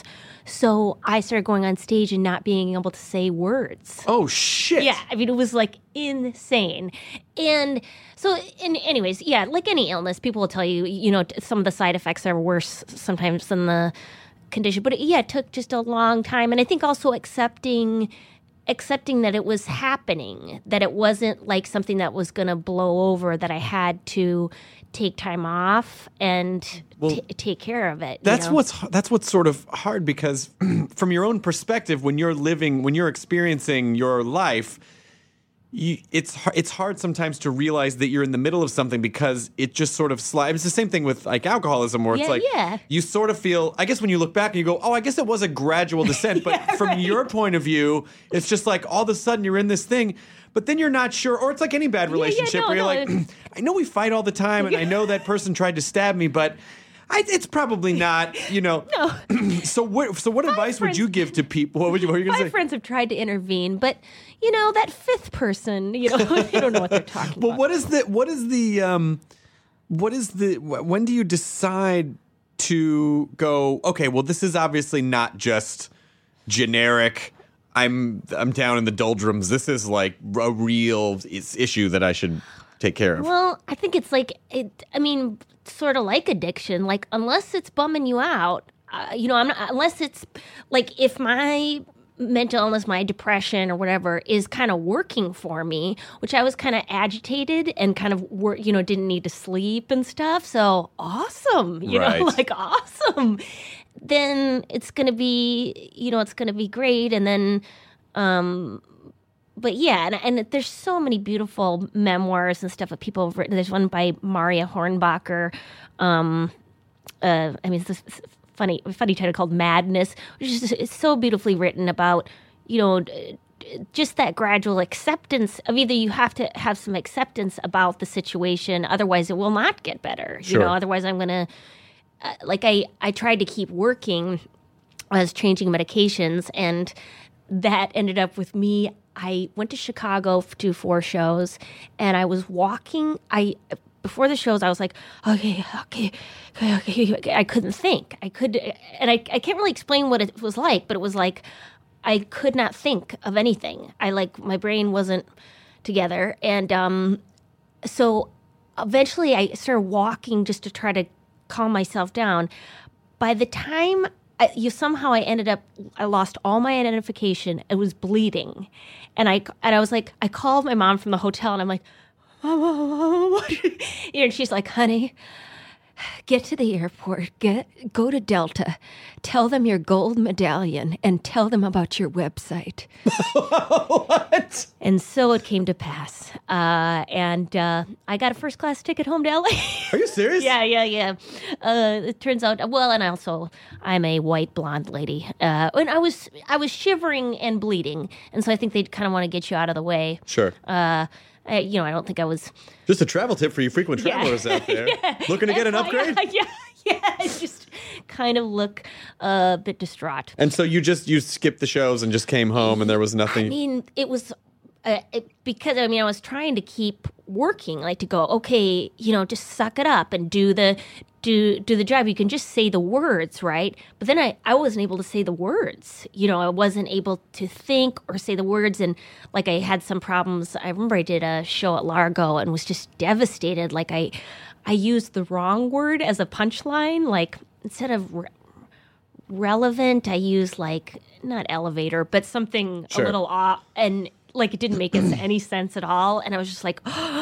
So I started going on stage and not being able to say words. Oh shit! Yeah, I mean, it was like insane. And so, in, anyways, yeah, like any illness, people will tell you, you know, t- some of the side effects are worse sometimes than the condition. But it, yeah, it took just a long time. And I think also accepting accepting that it was happening, that it wasn't like something that was going to blow over, that I had to take time off and Well, t- take care of it. you That's know? what's that's what's sort of hard because from your own perspective, when you're living, when you're experiencing your life, you, it's har- it's hard sometimes to realize that you're in the middle of something because it just sort of slides. It's the same thing with like alcoholism, where it's Yeah, like yeah. you sort of feel. I guess when you look back and you go, "Oh, I guess it was a gradual descent." But from your point of view, it's just like all of a sudden you're in this thing. But then you're not sure, or it's like any bad yeah, relationship no, where you're no, like, it's- I know we fight all the time, and I know that person tried to stab me, but I, it's probably not, you know. No. so what? So what advice would friends- you give to people? What, would you, what were you going to My say? friends have tried to intervene, but you know that fifth person, you know, they don't know what they're talking But about. what is the? What is the? Um, what is the? wh- When do you decide to go? Okay, well, this is obviously not just generic. I'm I'm down in the doldrums. This is like a real is- issue that I should take care of. Well, I think it's like it. I mean, sort of like addiction. Like unless it's bumming you out, uh, you know, I'm not. Unless it's like if my mental illness, my depression or whatever is kind of working for me, which I was kind of agitated and kind of work, you know, didn't need to sleep and stuff. So awesome, you Right. know, like awesome. Then it's gonna be, you know, it's gonna be great, and then. Um, But yeah, and, and there's so many beautiful memoirs and stuff that people have written. There's one by Maria Hornbacher. Um, uh, I mean, it's this funny, funny title called Madness, which is just, it's so beautifully written about, you know, d- just that gradual acceptance of either you have to have some acceptance about the situation, otherwise it will not get better. Sure. You know, otherwise I'm gonna uh, like I I tried to keep working. I was changing medications, and that ended up with me. I went to Chicago to do four shows, and I was walking. I before the shows, I was like, okay, okay, okay, okay. okay. I couldn't think. I could, and I, I can't really explain what it was like, but it was like I could not think of anything. I like my brain wasn't together, and um, so eventually I started walking just to try to calm myself down. By the time I, you somehow I ended up, I lost all my identification. It was bleeding, and I and I was like, I called my mom from the hotel, and I'm like, Mom, Mom, Mom, what? You know, and she's like, honey, get to the airport, get go to Delta, tell them your gold medallion, and tell them about your website. What? And so it came to pass, uh, and uh, I got a first class ticket home to L A. Are you serious? Yeah, yeah, yeah. Uh, it turns out, well, and also I'm a white blonde lady, uh, and I was I was shivering and bleeding, and so I think they kind of want to get you out of the way. Sure. Uh, I, you know, I don't think I was Just a travel tip for you frequent Yeah. travelers out there. Yeah. Looking to get an And so, upgrade? Yeah, yeah, yeah. I just kind of look a bit distraught. And so you just you skipped the shows and just came home and there was nothing. I mean, it was uh, it, because I mean I was trying to keep working, like to go, okay, you know, just suck it up and do the do do the job. You can just say the words, right? But then I, I wasn't able to say the words. You know, I wasn't able to think or say the words. And like I had some problems. I remember I did a show at Largo and was just devastated. Like I I used the wrong word as a punchline. Like instead of re- relevant, I used like, not elevator, but something Sure. a little off. And like it didn't make any sense at all. And I was just like,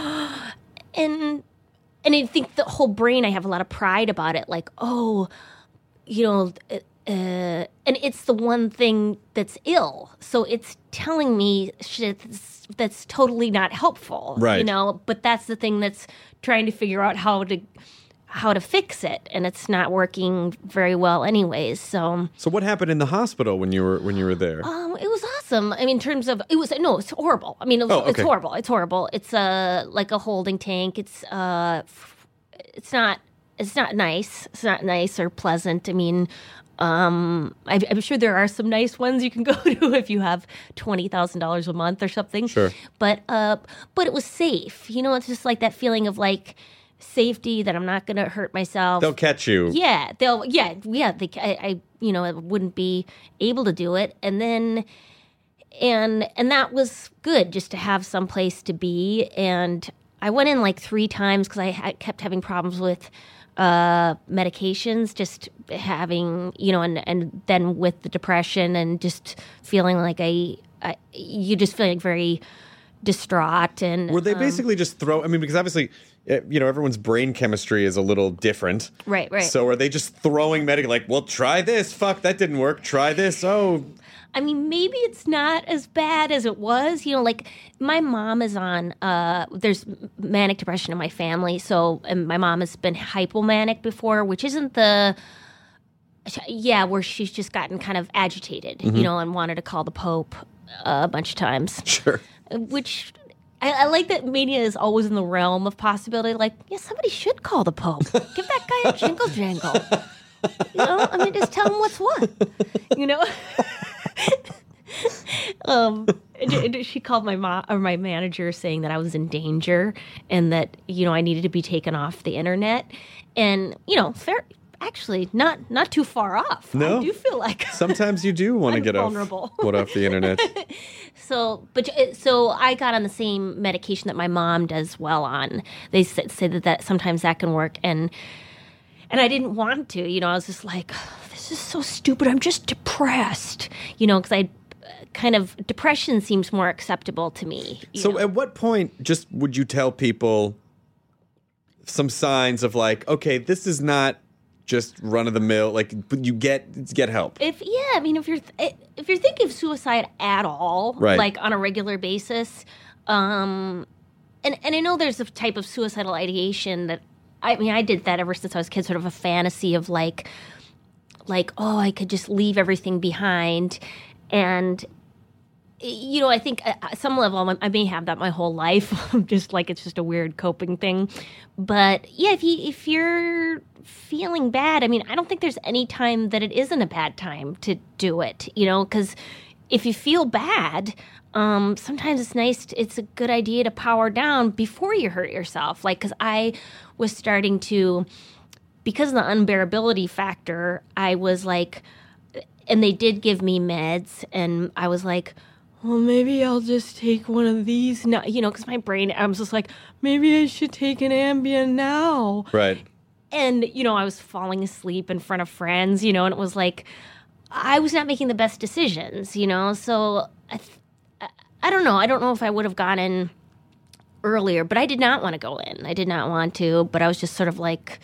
and... And I think the whole brain, I have a lot of pride about it. Like, oh, you know, uh, and it's the one thing that's ill. So it's telling me shit that's, that's totally not helpful. Right. You know, but that's the thing that's trying to figure out how to how to fix it. And it's not working very well anyways. So So what happened in the hospital when you were when you were there? Um, it was awesome. I mean, in terms of it was no, it's horrible. I mean, it was, Oh, okay. it's horrible. It's horrible. It's a like a holding tank. It's uh, it's not it's not nice. It's not nice or pleasant. I mean, um, I, I'm sure there are some nice ones you can go to if you have twenty thousand dollars a month or something. Sure. But uh, but it was safe. You know, it's just like that feeling of like safety that I'm not going to hurt myself. They'll catch you. Yeah, they'll. Yeah, yeah. They, I, I, you know, I wouldn't be able to do it, and then, and and that was good just to have some place to be. And I went in like three times because I had, kept having problems with uh, medications, just having, you know, and and then with the depression and just feeling like I, I you just feeling very distraught and Were they um, basically just throw? I mean, because obviously, eh, you know, everyone's brain chemistry is a little different. Right, right. So are they just throwing medic like, well, try this. Fuck, that didn't work. Try this. Oh, I mean, maybe it's not as bad as it was. You know, like my mom is on, uh, there's manic depression in my family. So, and my mom has been hypomanic before, which isn't the, yeah, where she's just gotten kind of agitated, Mm-hmm. you know, and wanted to call the Pope uh, a bunch of times. sure. Which I, I like that mania is always in the realm of possibility. Like, yeah, somebody should call the Pope. Give that guy a jingle jangle. You know, I mean, just tell him what's what. You know. um, and, and she called my mom or my manager saying that I was in danger and that you know I needed to be taken off the internet. And you know, fair. Actually, not not too far off. No. I do feel like Sometimes you do want to I'm get vulnerable. off, what off the internet. So, but so I got on the same medication that my mom does well on. They say, say that, that sometimes that can work, and and I didn't want to. You know, I was just like, oh, this is so stupid. I'm just depressed. You know, because I kind of depression seems more acceptable to me. you So know? at what point just would you tell people some signs of like, okay, this is not just run of the mill, like you get get help. If yeah, I mean, if you're th- if you're thinking of suicide at all, Right. like on a regular basis, um, and and I know there's a type of suicidal ideation that I mean, I did that ever since I was a kid, sort of a fantasy of like, like oh, I could just leave everything behind, and you know, I think at some level I may have that my whole life, just like it's just a weird coping thing. But yeah, if you if you're feeling bad, I mean, I don't think there's any time that it isn't a bad time to do it, you know, because if you feel bad, um, sometimes it's nice, to, it's a good idea to power down before you hurt yourself. Like, because I was starting to, because of the unbearability factor, I was like, and they did give me meds, and I was like, well, maybe I'll just take one of these now, you know, because my brain, I was just like, maybe I should take an Ambien now. Right. And, you know, I was falling asleep in front of friends, you know, and it was like, I was not making the best decisions, you know, so I, th- I don't know. I don't know if I would have gone in earlier, but I did not want to go in. I did not want to, but I was just sort of like,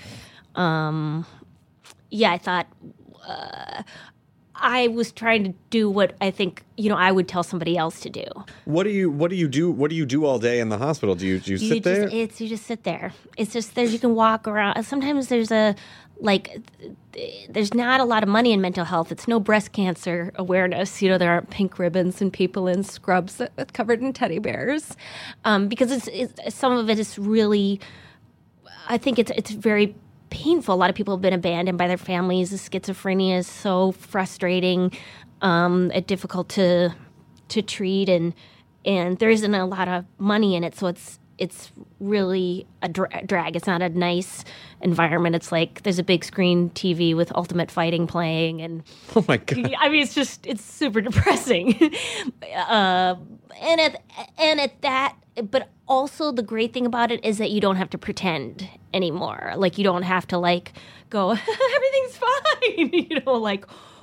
um, yeah, I thought, uh, I was trying to do what I think, you know, I would tell somebody else to do. What do you What do you do? What do you do all day in the hospital? Do you do you, You sit there? just, it's you just sit there. It's just there's you can walk around. Sometimes there's a like there's not a lot of money in mental health. It's no breast cancer awareness. You know, there aren't pink ribbons and people in scrubs that, that covered in teddy bears, um, because it's, it's some of it is really. I think it's it's very painful. A lot of people have been abandoned by their families. The schizophrenia is so frustrating, um, and difficult to to treat, and and there isn't a lot of money in it, so it's it's really a dra- drag. It's not a nice environment. It's like there's a big screen T V with Ultimate Fighting playing, and oh my god! I mean, it's just it's super depressing. uh, and at and at that, but also the great thing about it is that you don't have to pretend anymore. Like you don't have to like go everything's fine, you know, like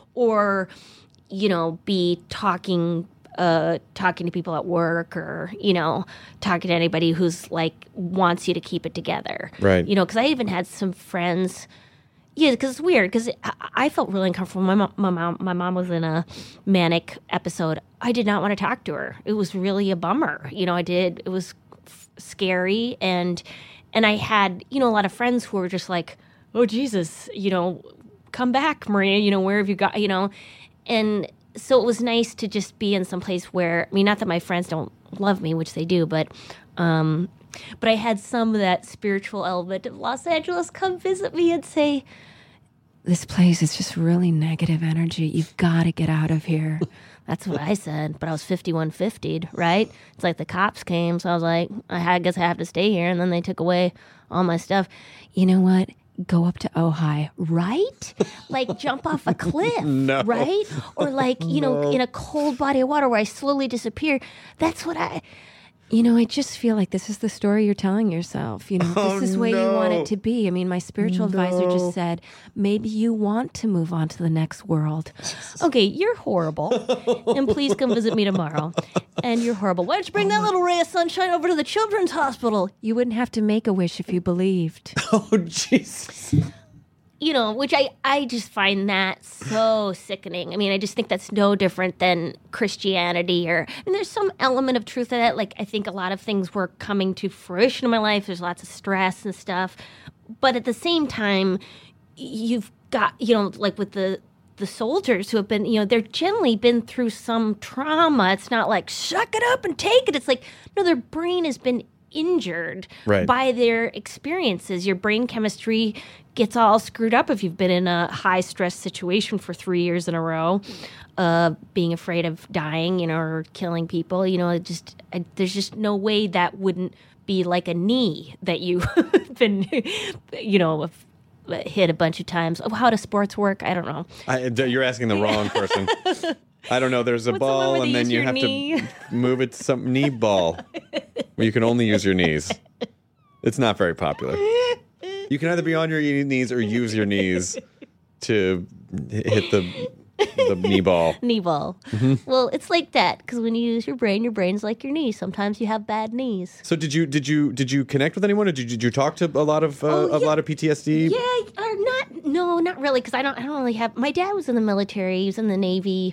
or you know be talking. Uh, talking to people at work or, you know, talking to anybody who's like wants you to keep it together. Right. You know, because I even had some friends. Yeah, because it's weird because I, I felt really uncomfortable. My mom, my mom, my mom was in a manic episode. I did not want to talk to her. It was really a bummer. You know, I did. It was f- scary. And, and I had, you know, a lot of friends who were just like, oh, Jesus, you know, come back, Maria. You know, where have you got, you know, and so it was nice to just be in some place where, I mean, not that my friends don't love me, which they do, but um, but I had some of that spiritual element of Los Angeles come visit me and say, this place is just really negative energy. You've got to get out of here. That's what I said, but I was fifty-one fiftied, right? It's like the cops came, so I was like, I had- guess I have to stay here, and then they took away all my stuff. You know what? Go up to Ojai, right? Like jump off a cliff, No. right? Or like, you know, No. in a cold body of water where I slowly disappear. That's what I... You know, I just feel like this is the story you're telling yourself. You know, Oh, this is the way you want no. it to be. I mean, my spiritual advisor No. just said, maybe you want to move on to the next world. Okay, you're horrible, and please come visit me tomorrow. And you're horrible. Why don't you bring that little ray of sunshine over to the children's hospital? You wouldn't have to make a wish if you believed. Oh Jesus! You know, which I, I just find that so sickening. I mean, I just think that's no different than Christianity or, I mean, there's some element of truth in it. Like, I think a lot of things were coming to fruition in my life. There's lots of stress and stuff. But at the same time, you've got, you know, like with the, the soldiers who have been, you know, they're generally been through some trauma. It's not like, suck it up and take it. It's like, no, their brain has been injured Right. by their experiences. Your brain chemistry gets all screwed up if you've been in a high stress situation for three years in a row, uh, being afraid of dying, you know, or killing people. You know, it just I, there's just no way that wouldn't be like a knee that you've been, you know, hit a bunch of times. Oh, how does sports work? I don't know. I, you're asking the wrong person. I don't know. There's a What's the one ball, where and they then use you your have knee? to move it to some knee ball where you can only use your knees. It's not very popular. You can either be on your knees or use your knees to hit the the knee ball. Knee ball. Mm-hmm. Well, it's like that because when you use your brain, your brain's like your knee. Sometimes you have bad knees. So did you did you did you connect with anyone, or did you, did you talk to a lot of uh, Oh, a yeah. lot of P T S D? Yeah, or not. No, not really, because I don't. I don't really have. My dad was in the military. He was in the Navy,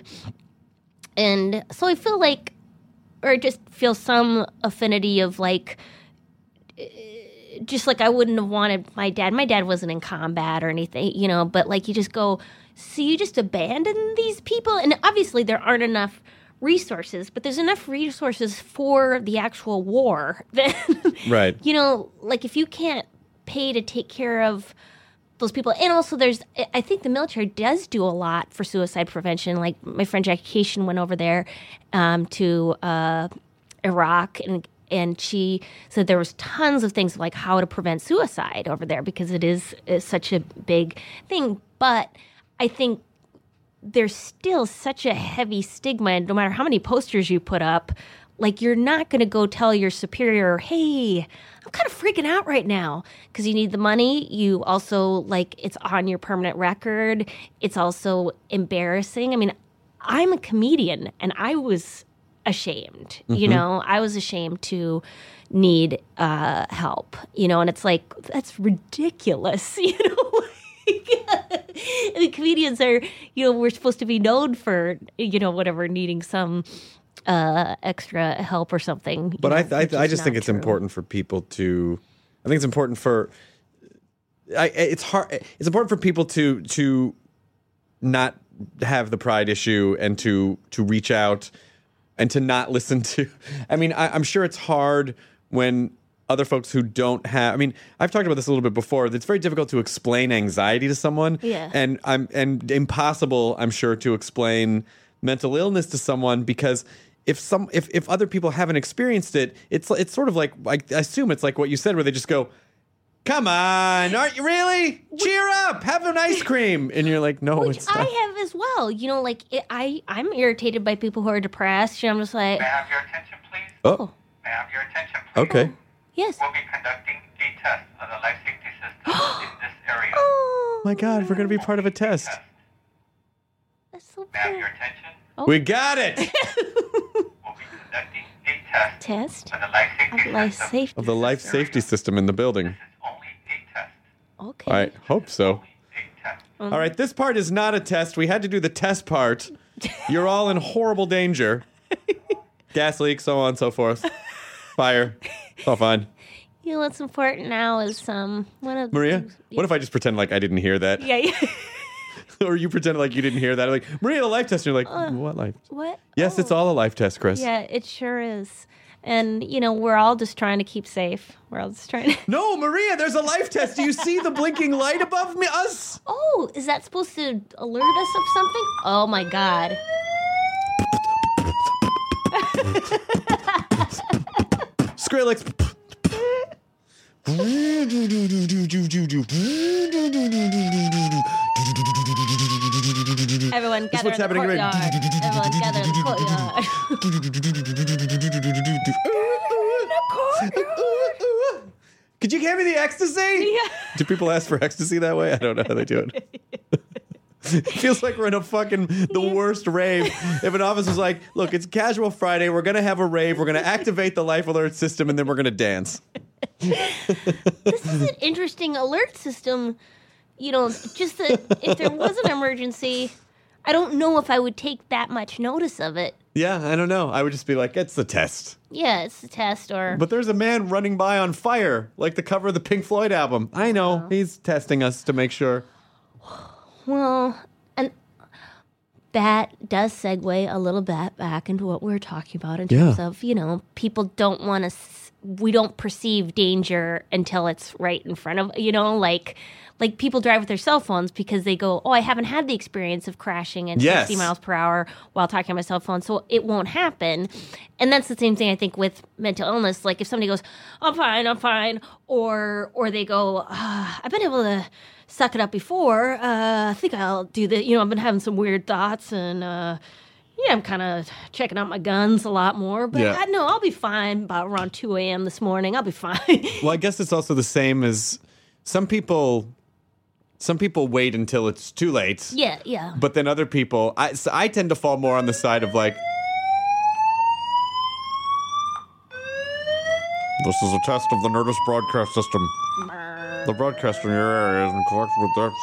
and so I feel like, or I just feel some affinity of like, uh, just like I wouldn't have wanted my dad. My dad wasn't in combat or anything, you know. But like, you just go, so you just abandon these people, and obviously there aren't enough resources, but there's enough resources for the actual war. Then, Right. you know, like if you can't pay to take care of those people, and also there's, I think the military does do a lot for suicide prevention. Like my friend Jackie Cation went over there um, to uh, Iraq, and and she said there was tons of things like how to prevent suicide over there because it is, is such a big thing. But I think there's still such a heavy stigma, and no matter how many posters you put up, like you're not going to go tell your superior, hey, I'm kind of freaking out right now because you need the money. You also, like, it's on your permanent record. It's also embarrassing. I mean, I'm a comedian, and I was ashamed, you Mhm. know? I was ashamed to need uh, help, you know? And it's like, that's ridiculous, you know? I mean, comedians are, you know, we're supposed to be known for, you know, whatever, needing some uh, extra help or something. But you I, know, I, which I is just think not it's true. important for people to. I think it's important for. I, it's hard. It's important for people to to not have the pride issue and to to reach out and to not listen to. I mean, I, I'm sure it's hard when other folks who don't have. I mean, I've talked about this a little bit before. It's very difficult to explain anxiety to someone. Yeah. And I'm and impossible, I'm sure, to explain mental illness to someone because if some if, if other people haven't experienced it, it's it's sort of like, like I assume it's like what you said, where they just go, "Come on, aren't you really? Cheer up, have an ice cream," and you're like, "No, Which it's not." I have as well. You know, like it, I I'm irritated by people who are depressed. You know, I'm just like, May I have your attention, please? Oh, May I have your attention, please? okay. yes. We'll be conducting a test of the life safety system in this area. Oh My God, we're gonna be part of a test. that's so May I have cool. your attention? Oh. We got it. We'll be conducting a test Test of the life safety of life system. safety. Of the life safety system in the building. This is only a test. Okay. I hope so. A test. Um, All right, this part is not a test. We had to do the test part. You're all in horrible danger. Gas leak, so on and so forth. Fire. It's all fine. You know what's important now is um one of the Maria, things- what if I just pretend like I didn't hear that? Yeah, yeah. Or you pretend like you didn't hear that. Like, Maria, the life test. And you're like, what life? What? Yes, it's all a life test, Chris. Yeah, it sure is. And you know, we're all just trying to keep safe. We're all just trying to. No, Maria, there's a life test. Do you see the blinking light above me? Us? Oh, is that supposed to alert us of something? Oh my God. Skrillex. Everyone This is gather what's in the happening right- courtyard. Everyone gather in the courtyard. Could you give me the ecstasy? Yeah. Do people ask for ecstasy that way? I don't know how they do it. It feels like we're in a fucking the worst rave. If an office was like, look, it's Casual Friday, we're going to have a rave, we're going to activate the life alert system, and then we're going to dance. This is an interesting alert system. You know, just that if there was an emergency, I don't know if I would take that much notice of it. Yeah, I don't know. I would just be like, it's the test. Yeah, it's a test or... But there's a man running by on fire, like the cover of the Pink Floyd album. I know. He's testing us to make sure. Well, and that does segue a little bit back into what we were talking about in terms Yeah. of, you know, people don't want to, s- we don't perceive danger until it's right in front of, you know, like, like people drive with their cell phones because they go, oh, I haven't had the experience of crashing at Yes. sixty miles per hour while talking on my cell phone, so it won't happen. And that's the same thing, I think, with mental illness. Like if somebody goes, I'm fine, I'm fine, or or they go, ah, I've been able to suck it up before. Uh, I think I'll do that. You know, I've been having some weird thoughts, and uh, yeah, I'm kind of checking out my guns a lot more. But Yeah. I know I'll be fine about around two a.m. this morning. I'll be fine. Well, I guess it's also the same as some people. Some people wait until it's too late. yeah, yeah. But then other people, I, so I tend to fall more on the side of like, this is a test of the Nerdist broadcast system. The broadcast in your area is in connection with the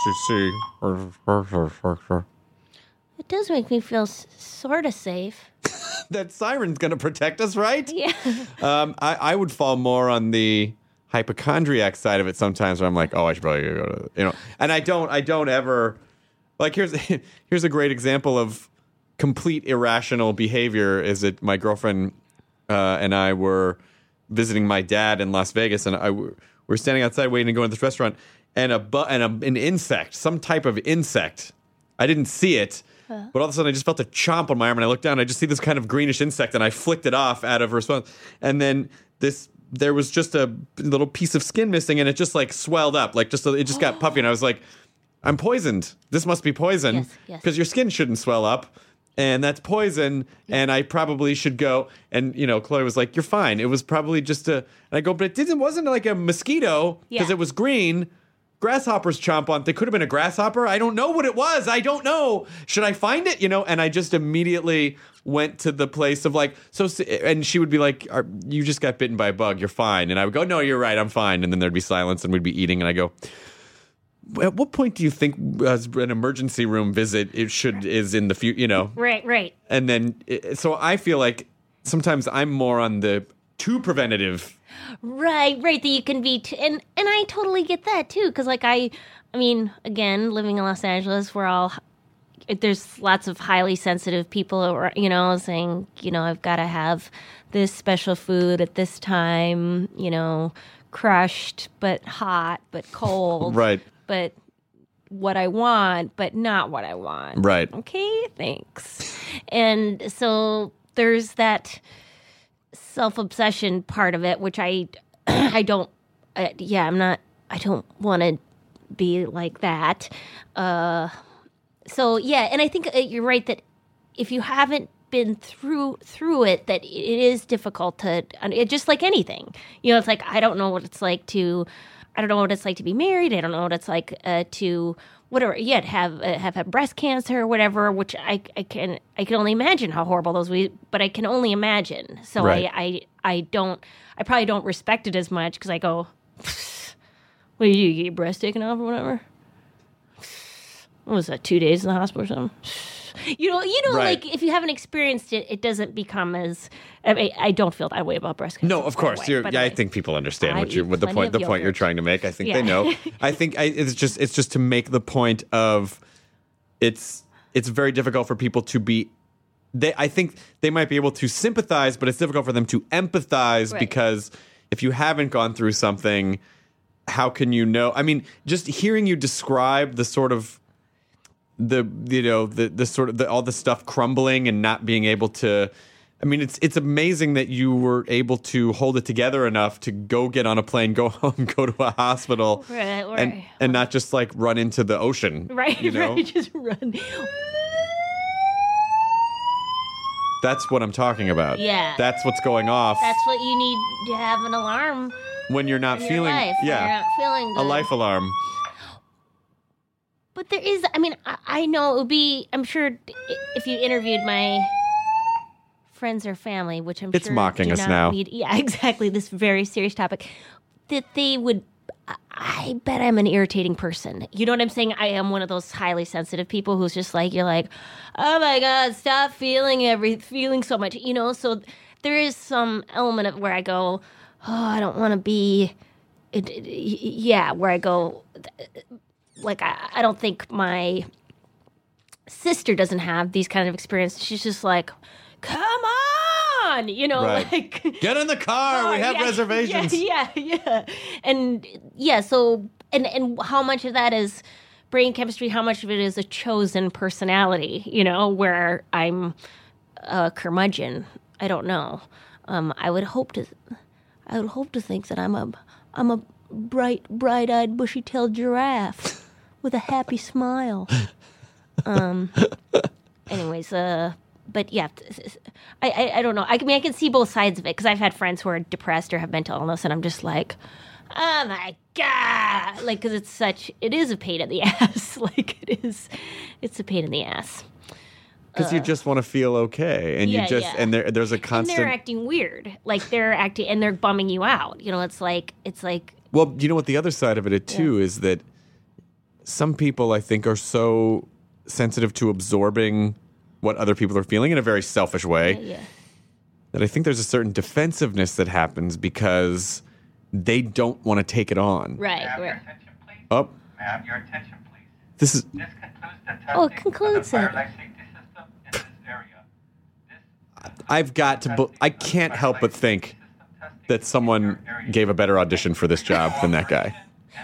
F C C. It does make me feel s- sort of safe. That siren's going to protect us, right? Yeah. Um, I, I would fall more on the hypochondriac side of it sometimes, where I'm like, oh, I should probably go to, you know. And I don't, I don't ever, like, here's here's a great example of complete irrational behavior. Is it my girlfriend uh, and I were visiting my dad in Las Vegas, and I w- we're standing outside waiting to go into this restaurant, and a bu- and a, an insect, some type of insect. I didn't see it. But all of a sudden, I just felt a chomp on my arm, and I looked down, and I just see this kind of greenish insect, and I flicked it off out of response. And then this, there was just a little piece of skin missing, and it just like swelled up, like just it just got puffy, and I was like, "I'm poisoned. This must be poison Yes, yes. because your skin shouldn't swell up, and that's poison. And I probably should go." And you know, Chloe was like, "You're fine. It was probably just a." And I go, "But it didn't. Wasn't like a mosquito because Yeah. it was green." Grasshoppers chomp on. They could have been a grasshopper. I don't know what it was. I don't know. Should I find it? You know. And I just immediately went to the place of like, so. And she would be like, Are, "You just got bitten by a bug. You're fine." And I would go, "No, you're right. I'm fine." And then there'd be silence, and we'd be eating. And I go, "At what point do you think uh, an emergency room visit it should is in the future? You know." Right, right. And then, it- so I feel like sometimes I'm more on the too preventative. Right, right. That you can be, t- and and I totally get that too. Because like I, I mean, again, living in Los Angeles, we're all there's lots of highly sensitive people, who are, you know, saying, you know, I've got to have this special food at this time, you know, crushed but hot but cold, Right. But what I want, but not what I want. Right. Okay, thanks. And so there's that self-obsession part of it, which I, I don't, uh, yeah, I'm not, I don't want to be like that. Uh, so yeah, and I think uh, you're right that if you haven't been through through it, that it is difficult to, it, just like anything, you know, it's like, I don't know what it's like to, I don't know what it's like to be married. I don't know what it's like uh, to whatever, yet have uh, have had breast cancer or whatever, which I, I can I can only imagine how horrible those would be, but I can only imagine. So Right. I, I I don't I probably don't respect it as much because I go, what do you do? You get your breast taken off or whatever? What was that? Two days in the hospital or something? You know, you know, Right. like if you haven't experienced it, it doesn't become as. I, mean, I don't feel that way about breast cancer. No, of by the course. way, You're, by the yeah, I way. think people understand I what you eat what the plenty point of the point you're yogurt. trying to make. I think Yeah. they know. I think I, it's just it's just to make the point of it's it's very difficult for people to be. They I think they might be able to sympathize, but it's difficult for them to empathize Right. because if you haven't gone through something, how can you know? I mean, just hearing you describe the sort of the you know the the sort of the, all the stuff crumbling and not being able to. I mean, it's it's amazing that you were able to hold it together enough to go get on a plane, go home, go to a hospital, Right, right. and and not just like run into the ocean, Right, You know, right. Just run. that's what I'm talking about. Yeah. that's what's going off That's what you need to have an alarm when you're not in feeling. your life. when Yeah, you're not feeling a good. life alarm. But there is. I mean, I, I know it would be. I'm sure if you interviewed my friends or family, which I'm It's sure mocking do us not now. Need, yeah, exactly. This very serious topic, that they would. I- I bet I'm an irritating person. You know what I'm saying? I am one of those highly sensitive people who's just like, you're like, oh my God, stop feeling every feeling so much. You know, so there is some element of where I go, oh, I don't want to be. It, it, yeah, where I go. Like, I, I don't think my sister doesn't have these kind of experiences. She's just like, come on, you know, Right. like Get in the car. Oh, we have yeah, reservations. Yeah, yeah, yeah. And yeah, so and and how much of that is brain chemistry? How much of it is a chosen personality? You know, where I'm a curmudgeon. I don't know. Um, I would hope to. I would hope to think that I'm a I'm a bright, bright-eyed, bushy-tailed giraffe with a happy smile. Um. Anyways, uh. But yeah, I, I I don't know. I mean, I can see both sides of it because I've had friends who are depressed or have mental illness, and I'm just like, oh my God, like because it's such, it is a pain in the ass. Like it is, it's a pain in the ass. Because you just want to feel okay, and yeah, you just yeah. and there there's a And constant. they're acting weird, like they're acting and they're bumming you out. You know, it's like it's like Well, you know what the other side of it too is that some people I think are so sensitive to absorbing what other people are feeling in a very selfish way yeah. that I think there's a certain defensiveness that happens because they don't want to take it on. right, May I have your right. attention, please? Oh, May I have your attention, please? this is This concludes the testing Oh, it of the concludes fire it. life safety system in this area. This I've got to be- I can't help but think that someone gave a better audition for this job than that guy.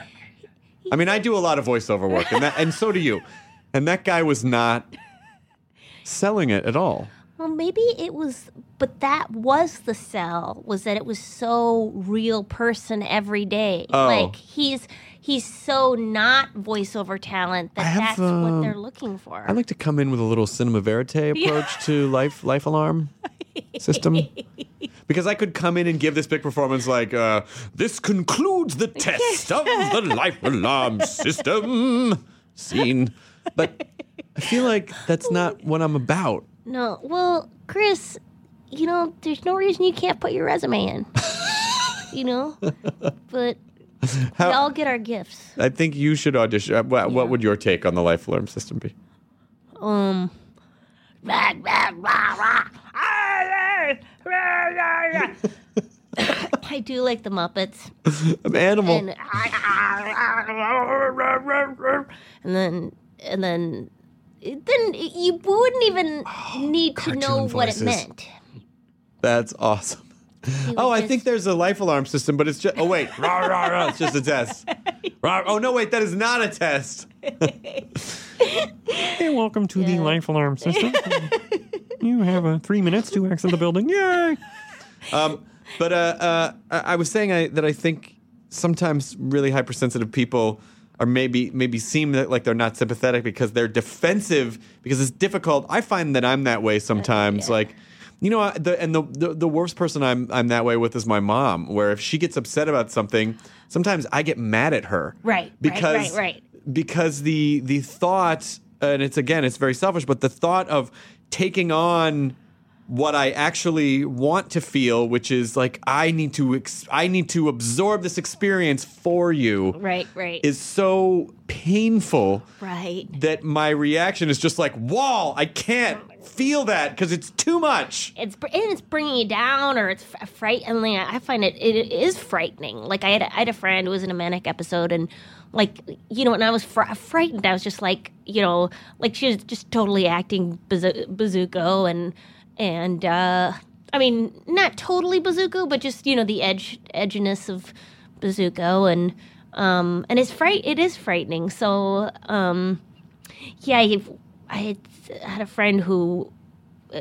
I mean, I do a lot of voiceover work, and that, and so do you. And that guy was not selling it at all. Well, maybe it was, but that was the sell. Was that it was so real person every day. Oh. Like he's he's so not voiceover talent that I have, that's what um, they're looking for. I like to come in with a little cinema verite approach to life life alarm system. Because I could come in and give this big performance like, uh, this concludes the test of the life alarm system scene. But I feel like that's not what I'm about. No, well, Chris, you know, there's no reason you can't put your resume in. You know, but How- we all get our gifts. I think you should audition. Uh, What, what would your take on the life alarm system be? Um. I do like the Muppets. I'm animal. And, and then and then then you wouldn't even need to know cartoon what it voices. meant. That's awesome. would Oh, I just- think there's a life alarm system, but it's just. Oh wait, rah, rah, rah, it's just a test. Rah, oh no, wait, that is not a test. Hey, welcome to the life alarm system. You have uh, three minutes to exit the building. Yay! Um, but uh, uh, I I was saying I, that I think sometimes really hypersensitive people are maybe maybe seem like they're not sympathetic because they're defensive because it's difficult. I find that I'm that way sometimes. Yeah. Like, you know, the, and the, the the worst person I'm I'm that way with is my mom. Where if she gets upset about something, sometimes I get mad at her. Right. Because right. Right. Right. because the the thought, and it's again, it's very selfish, but the thought of taking on what I actually want to feel, which is like I need to ex- I need to absorb this experience for you, Right. Right. is so painful right. that my reaction is just like, wall, I can't feel that because it's too much. It's and it's bringing you down, or it's f- frightening. I find it it is frightening. Like I had a, I had a friend who was in a manic episode, and like you know, when I was fr- frightened, I was just like, you know, like she was just totally acting bazoo- bazooka and. And, uh, I mean, not totally bazooka, but just, you know, the edge edginess of bazooka. And, um, and it's fright. It is frightening. So, um, yeah, I, I had, had a friend who, uh,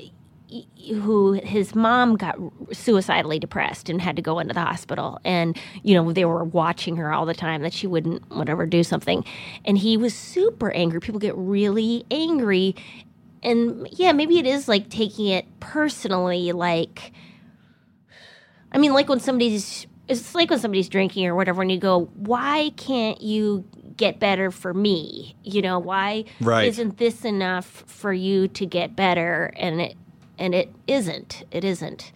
who his mom got suicidally depressed and had to go into the hospital. And, you know, they were watching her all the time that she wouldn't, whatever, do something. And he was super angry. People get really angry. And yeah, maybe it is like taking it personally, like, I mean, like when somebody's, it's like when somebody's drinking or whatever, and you go, why can't you get better for me? You know, why Right. isn't this enough for you to get better? And it, and it isn't, it isn't.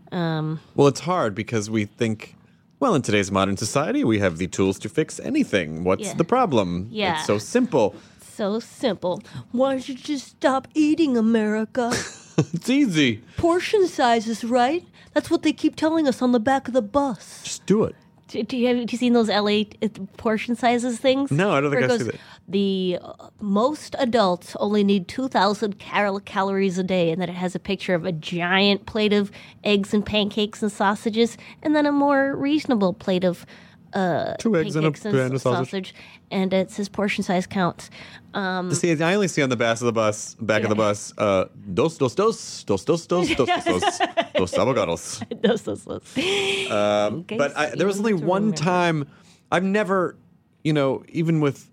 Um, Well, it's hard because we think, well, in today's modern society, we have the tools to fix anything. What's Yeah. the problem? Yeah. It's so simple. so simple. Why don't you just stop eating, America? It's easy. Portion sizes, right? That's what they keep telling us on the back of the bus. Just do it. Do, do you have, have you seen those L A t- portion sizes things? No, I don't think Where it I've goes, seen that. The uh, most adults only need two thousand cal- calories a day, and then it has a picture of a giant plate of eggs and pancakes and sausages, and then a more reasonable plate of uh, Two eggs and a pancakes and a sausage. and it says portion size counts. Um, See, I only see on the back of the bus, back of the bus, uh, dos, dos, dos, dos, dos, dos, dos, dos, dos, dos avocados. Dos, dos, dos. Um, Okay, but I, so there was you only want to one remember. time. I've never, you know, even with.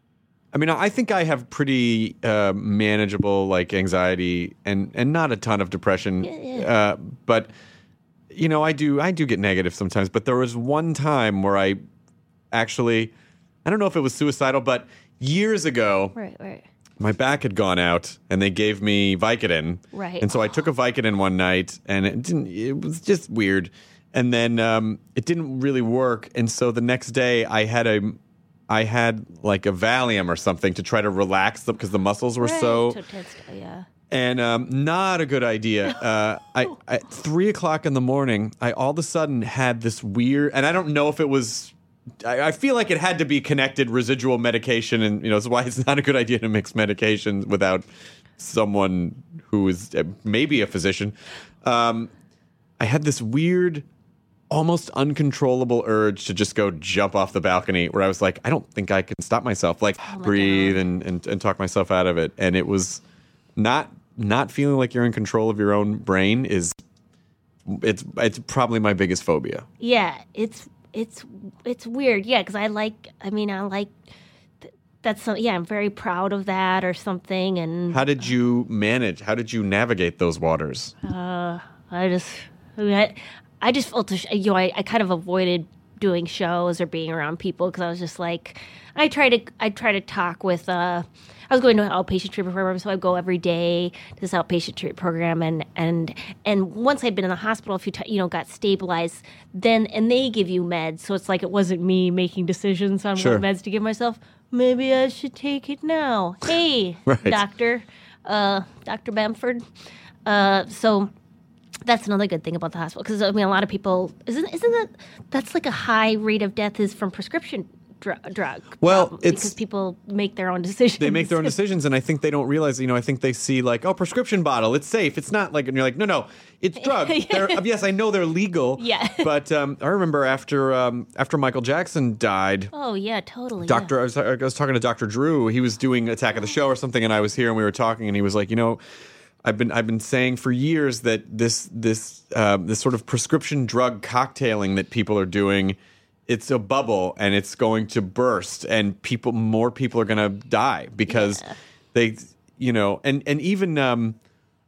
I mean, I think I have pretty uh, manageable like anxiety and and not a ton of depression. Yeah, yeah. Uh, but you know, I do I do get negative sometimes. But there was one time where I actually, I don't know if it was suicidal, but years ago, Right, right. my back had gone out and they gave me Vicodin. Right. And so I took a Vicodin one night and it didn't, it was just weird. And then um, it didn't really work. And so the next day I had a, I had like a Valium or something to try to relax them because the muscles were Right, so, so tense, yeah. and um, not a good idea. Uh, I, at three o'clock in the morning, I all of a sudden had this weird, and I don't know if it was, I, I feel like it had to be connected residual medication, and you know, it's why it's not a good idea to mix medications without someone who is uh, maybe a physician. Um, I had this weird, almost uncontrollable urge to just go jump off the balcony where I was like, I don't think I can stop myself, like Oh my breathe and, and, and talk myself out of it. And it was not not feeling like you're in control of your own brain is it's it's probably my biggest phobia. Yeah, it's it's it's weird. Yeah, because I like. I mean, I like. Th- that's some, yeah. I'm very proud of that or something. And How did you manage? How did you navigate those waters? uh, I just, I, mean, I, I just felt, sh- you know, I, I kind of avoided doing shows or being around people because I was just like, I try to, I try to talk with. Uh, I was going to an outpatient treatment program, so I'd go every day to this outpatient treatment program, and and and once I'd been in the hospital a few times, you know, got stabilized, then and they give you meds, so it's like it wasn't me making decisions on Sure. what meds to give myself. Maybe I should take it now. Hey, Right. doctor, uh, Doctor Bamford. Uh, so that's another good thing about the hospital because I mean, a lot of people isn't isn't that that's like a high rate of death is from prescription dr- drug. Well, problem, it's- because people make their own decisions. They make their own decisions, and I think they don't realize. You know, I think they see like, oh, prescription bottle, it's safe. It's not like, and you're like, no, no, it's drugs. They're, yes, I know they're legal. Yeah. But um, I remember after um, after Michael Jackson died. Oh yeah, totally. Doctor, I was, I was talking to Doctor Drew. He was doing Attack of the Show or something, and I was here, and we were talking, and he was like, you know, I've been I've been saying for years that this this uh, this sort of prescription drug cocktailing that people are doing, it's a bubble and it's going to burst, and people more people are going to die because yeah. they you know and and even um,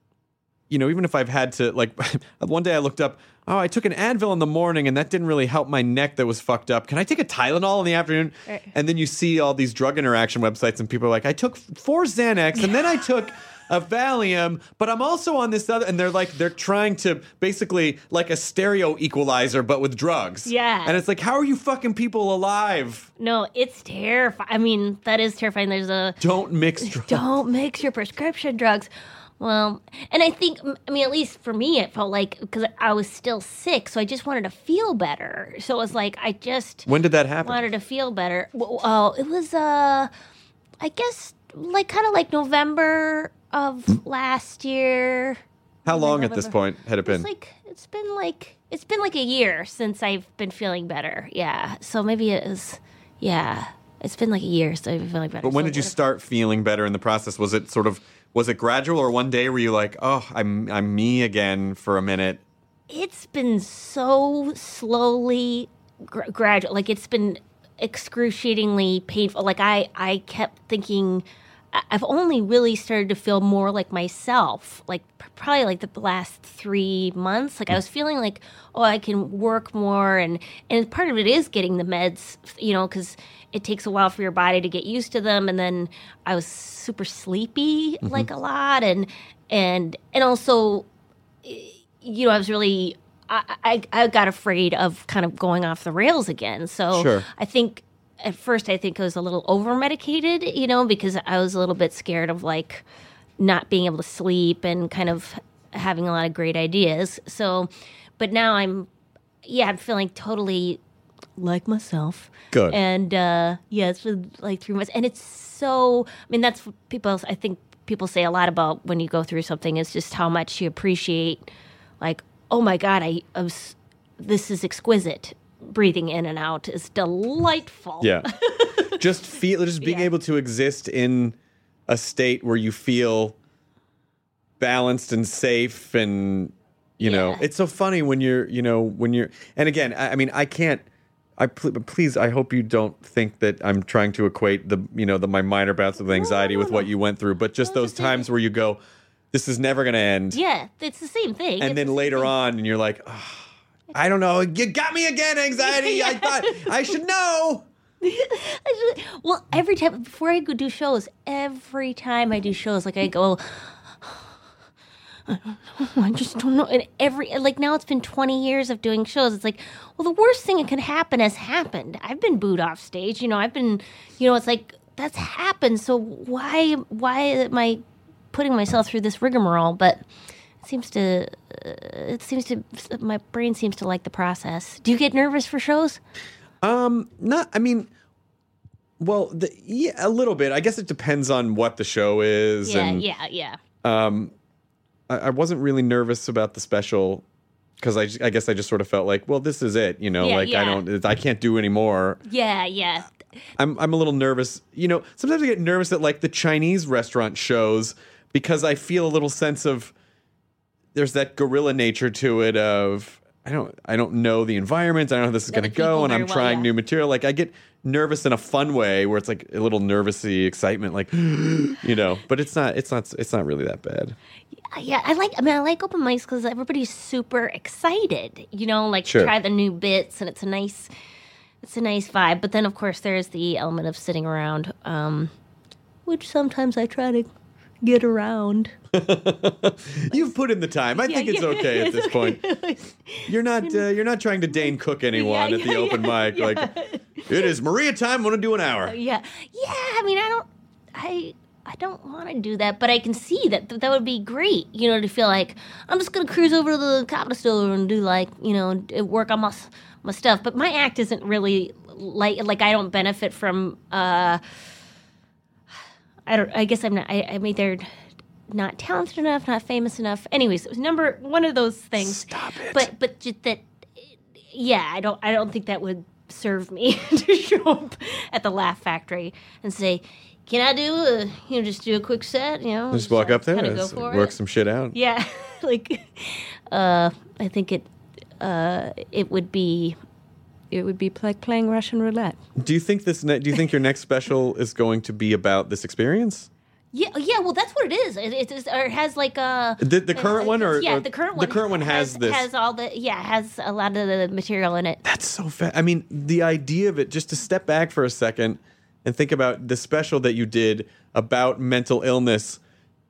you know even if I've had to like one day I looked up, oh, I took an Advil in the morning and that didn't really help my neck that was fucked up. Can I take a Tylenol in the afternoon? Right. And then you see all these drug interaction websites and people are like, I took four Xanax and then I took a Valium, but I'm also on this other, and they're like, they're trying to basically like a stereo equalizer, but with drugs. Yeah. And it's like, how are you fucking people alive? No, it's terrifying. I mean, that is terrifying. There's a... Don't mix drugs. Don't mix your prescription drugs. Well, and I think, I mean, at least for me, it felt like, because I was still sick, so I just wanted to feel better. So it was like, I just... When did that happen? Wanted to feel better. Oh, uh, it was, uh, I guess, like, kind of like November of last year. How long November. At this point had it been? It's like, it's been like, it's been like a year since I've been feeling better. Yeah. So maybe it was, yeah, it's been like a year since I've been feeling better. But when so did you start feeling better in the process? Was it sort of... Was it gradual, or one day were you like, oh, I'm I'm me again for a minute? It's been so slowly gra- gradual. Like, it's been excruciatingly painful. Like, I, I kept thinking, I've only really started to feel more like myself, like probably like the last three months. Like, I was feeling like, oh, I can work more. And, and part of it is getting the meds, you know, because it takes a while for your body to get used to them. And then I was super sleepy, mm-hmm. like a lot. And, and, and also, you know, I was really, I, I, I got afraid of kind of going off the rails again. So sure. I think at first I think I was a little over medicated, you know, because I was a little bit scared of like not being able to sleep and kind of having a lot of great ideas. So, but now I'm, yeah, I'm feeling totally like myself. Good. And uh, yeah, it's been like three months. And it's so, I mean, that's what people, I think people say a lot about when you go through something is just how much you appreciate, like, oh my God, I, I was, this is exquisite. Breathing in and out is delightful. Yeah. just feel, just being yeah. able to exist in a state where you feel balanced and safe and, you know, yeah. it's so funny when you're, you know, when you're, and again, I, I mean, I can't, I please, I hope you don't think that I'm trying to equate the, you know, the my minor bouts of anxiety no, no, with no. what you went through, but just no, those just times where you go, this is never going to end. Yeah, it's the same thing. And it's then the later thing. on, and you're like, oh, I don't know, you got me again, anxiety. I thought I should know. Well, every time, before I go do shows, every time I do shows, like I go, I don't know, I just don't know. And every, like now it's been twenty years of doing shows. It's like, well, the worst thing that could happen has happened. I've been booed off stage. You know, I've been, you know, it's like, that's happened. So why, why am I putting myself through this rigmarole? But it seems to, uh, it seems to, my brain seems to like the process. Do you get nervous for shows? Um, not, I mean, well, the, yeah, a little bit. I guess it depends on what the show is. Yeah, and, yeah, yeah. Um, I, I wasn't really nervous about the special because I, I guess I just sort of felt like, well, this is it, you know, Yeah, like yeah. I don't, I can't do any more. Yeah, yeah. I'm, I'm a little nervous. You know, sometimes I get nervous at like the Chinese restaurant shows because I feel a little sense of, there's that guerrilla nature to it of, I don't I don't know the environment. I don't know how this is going to go, and I'm well, trying yeah. new material. Like I get nervous in a fun way where it's like a little nervousy excitement, like you know. But it's not it's not it's not really that bad. Yeah, I like. I mean, I like open mics because everybody's super excited. You know, like Sure. try the new bits, and it's a nice, it's a nice vibe. But then, of course, there's the element of sitting around, um, which sometimes I try to get around. You've put in the time. I Yeah, think it's yeah, okay at it's this okay. point. You're not uh, you're not trying to Dane Cook anyone Yeah, at the yeah, open yeah, mic. yeah. Like it is Maria time. I'm going to do an hour. Yeah, yeah. I mean, I don't, I, I don't want to do that, but I can see that th- that would be great. You know, to feel like I'm just gonna cruise over to the Comedy Store and do like, you know, d- work on my s- my stuff. But my act isn't really like like I don't benefit from. Uh, I don't. I guess I'm not. I, I'm either not talented enough, not famous enough. Anyways, it was number one of those things. Stop it. But but just that. Yeah, I don't. I don't think that would serve me to show up at the Laugh Factory and say, can I do a, you know, just do a quick set, you know? Just walk up there, Kind of go just for work it. some shit out. Yeah, like, uh, I think it, uh, it would be, It would be like playing Russian roulette. Do you think this? Ne- do you think your next special is going to be about this experience? yeah, yeah. Well, that's what it is. It, it is, or it has like a The, the current one, or yeah, or the current the one. current one has, this. has all the yeah has a lot of the material in it. That's so fast. I mean, the idea of it. Just to step back for a second and think about the special that you did about mental illness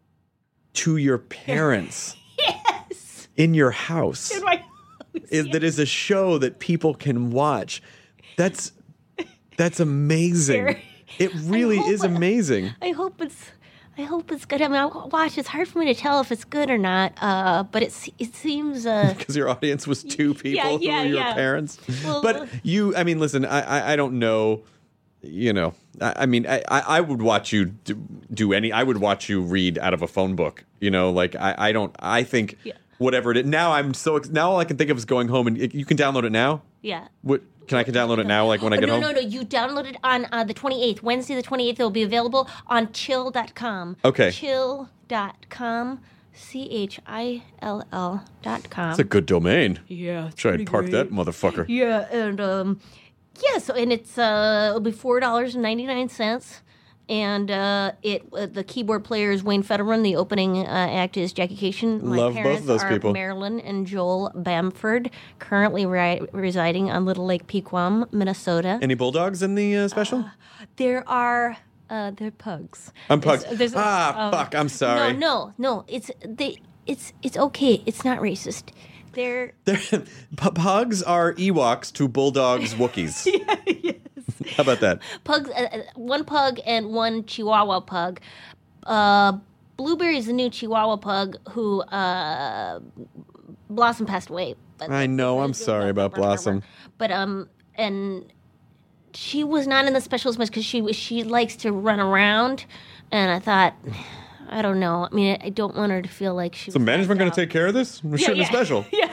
to your parents. Yes. In your house. In my house, is yeah. that is a show that people can watch. That's that's amazing. Here. It really hope is it- amazing. I hope it's. I hope it's good. I mean, I watch. It's hard for me to tell if it's good or not. Uh, but it se- it seems. Uh, Because your audience was two people yeah, who were your yeah. parents. Well, but you, I mean, listen, I, I, I don't know. You know, I, I mean, I, I I would watch you do, do any. I would watch you read out of a phone book. You know, like I, I don't. I think Yeah. whatever it is. Now I'm so ex- now all I can think of is going home, and it, you can download it now. yeah. What can I can download it now? Like when I Oh, get no, home. no, no. You download it on uh, the twenty-eighth. Wednesday the twenty-eighth. It will be available on chill dot com. Okay. chill dot com. C H I L L dot com. It's a good domain. Yeah. Try and park that motherfucker. Yeah, and um, yeah. So and it's uh, it'll be four dollars and ninety nine cents, and uh, it uh, the keyboard player is Wayne Fetterman. The opening uh, act is Jackie Cation. My Love both of parents those are people. Marilyn and Joel Bamford, currently ri- residing on Little Lake Pequam, Minnesota. Any bulldogs in the uh, special? There are. Uh, they're pugs. I'm pugs. There's- there's- ah, um, fuck. I'm sorry. No, no, no. It's they. It's it's okay. It's not racist. They're They're, p- pugs are Ewoks to bulldogs Wookiees. yes. How about that? pugs. Uh, uh, one pug and one Chihuahua pug. Uh, Blueberry's the new Chihuahua pug who uh, Blossom passed away. But, I know. I'm sorry about Blossom. but um and she was not in the special as much because she was she likes to run around, and I thought. I don't know. I mean, I don't want her to feel like she. So management going to take care of this? We're Yeah, shooting yeah. a special. Yeah.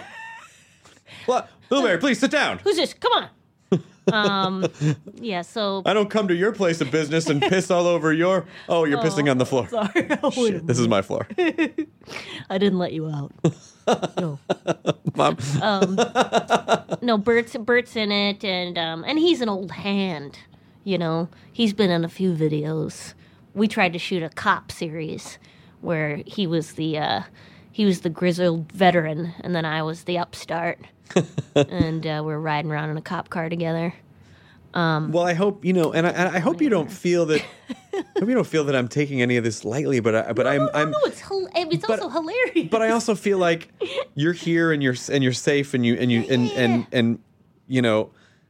Bla- Blueberry, please sit down. Who's this? Come on. um. Yeah. So. I don't come to your place of business and piss all over your. Oh, you're pissing on the floor. Sorry. Shit, this is my floor. I didn't let you out. No. Mom. Um. No. Bert's Bert's in it, and um, and he's an old hand. You know, he's been in a few videos. We tried to shoot a cop series where he was the uh, he was the grizzled veteran, and then I was the upstart, and uh, we're riding around in a cop car together. Um, Well, I hope you know, and I, and I hope you don't feel that. I hope you don't feel that I'm taking any of this lightly, but I, but I'm I'm. no, it's hil- it's but- also hilarious. But I also feel like you're here and you're and you're safe and you and you and and and you know.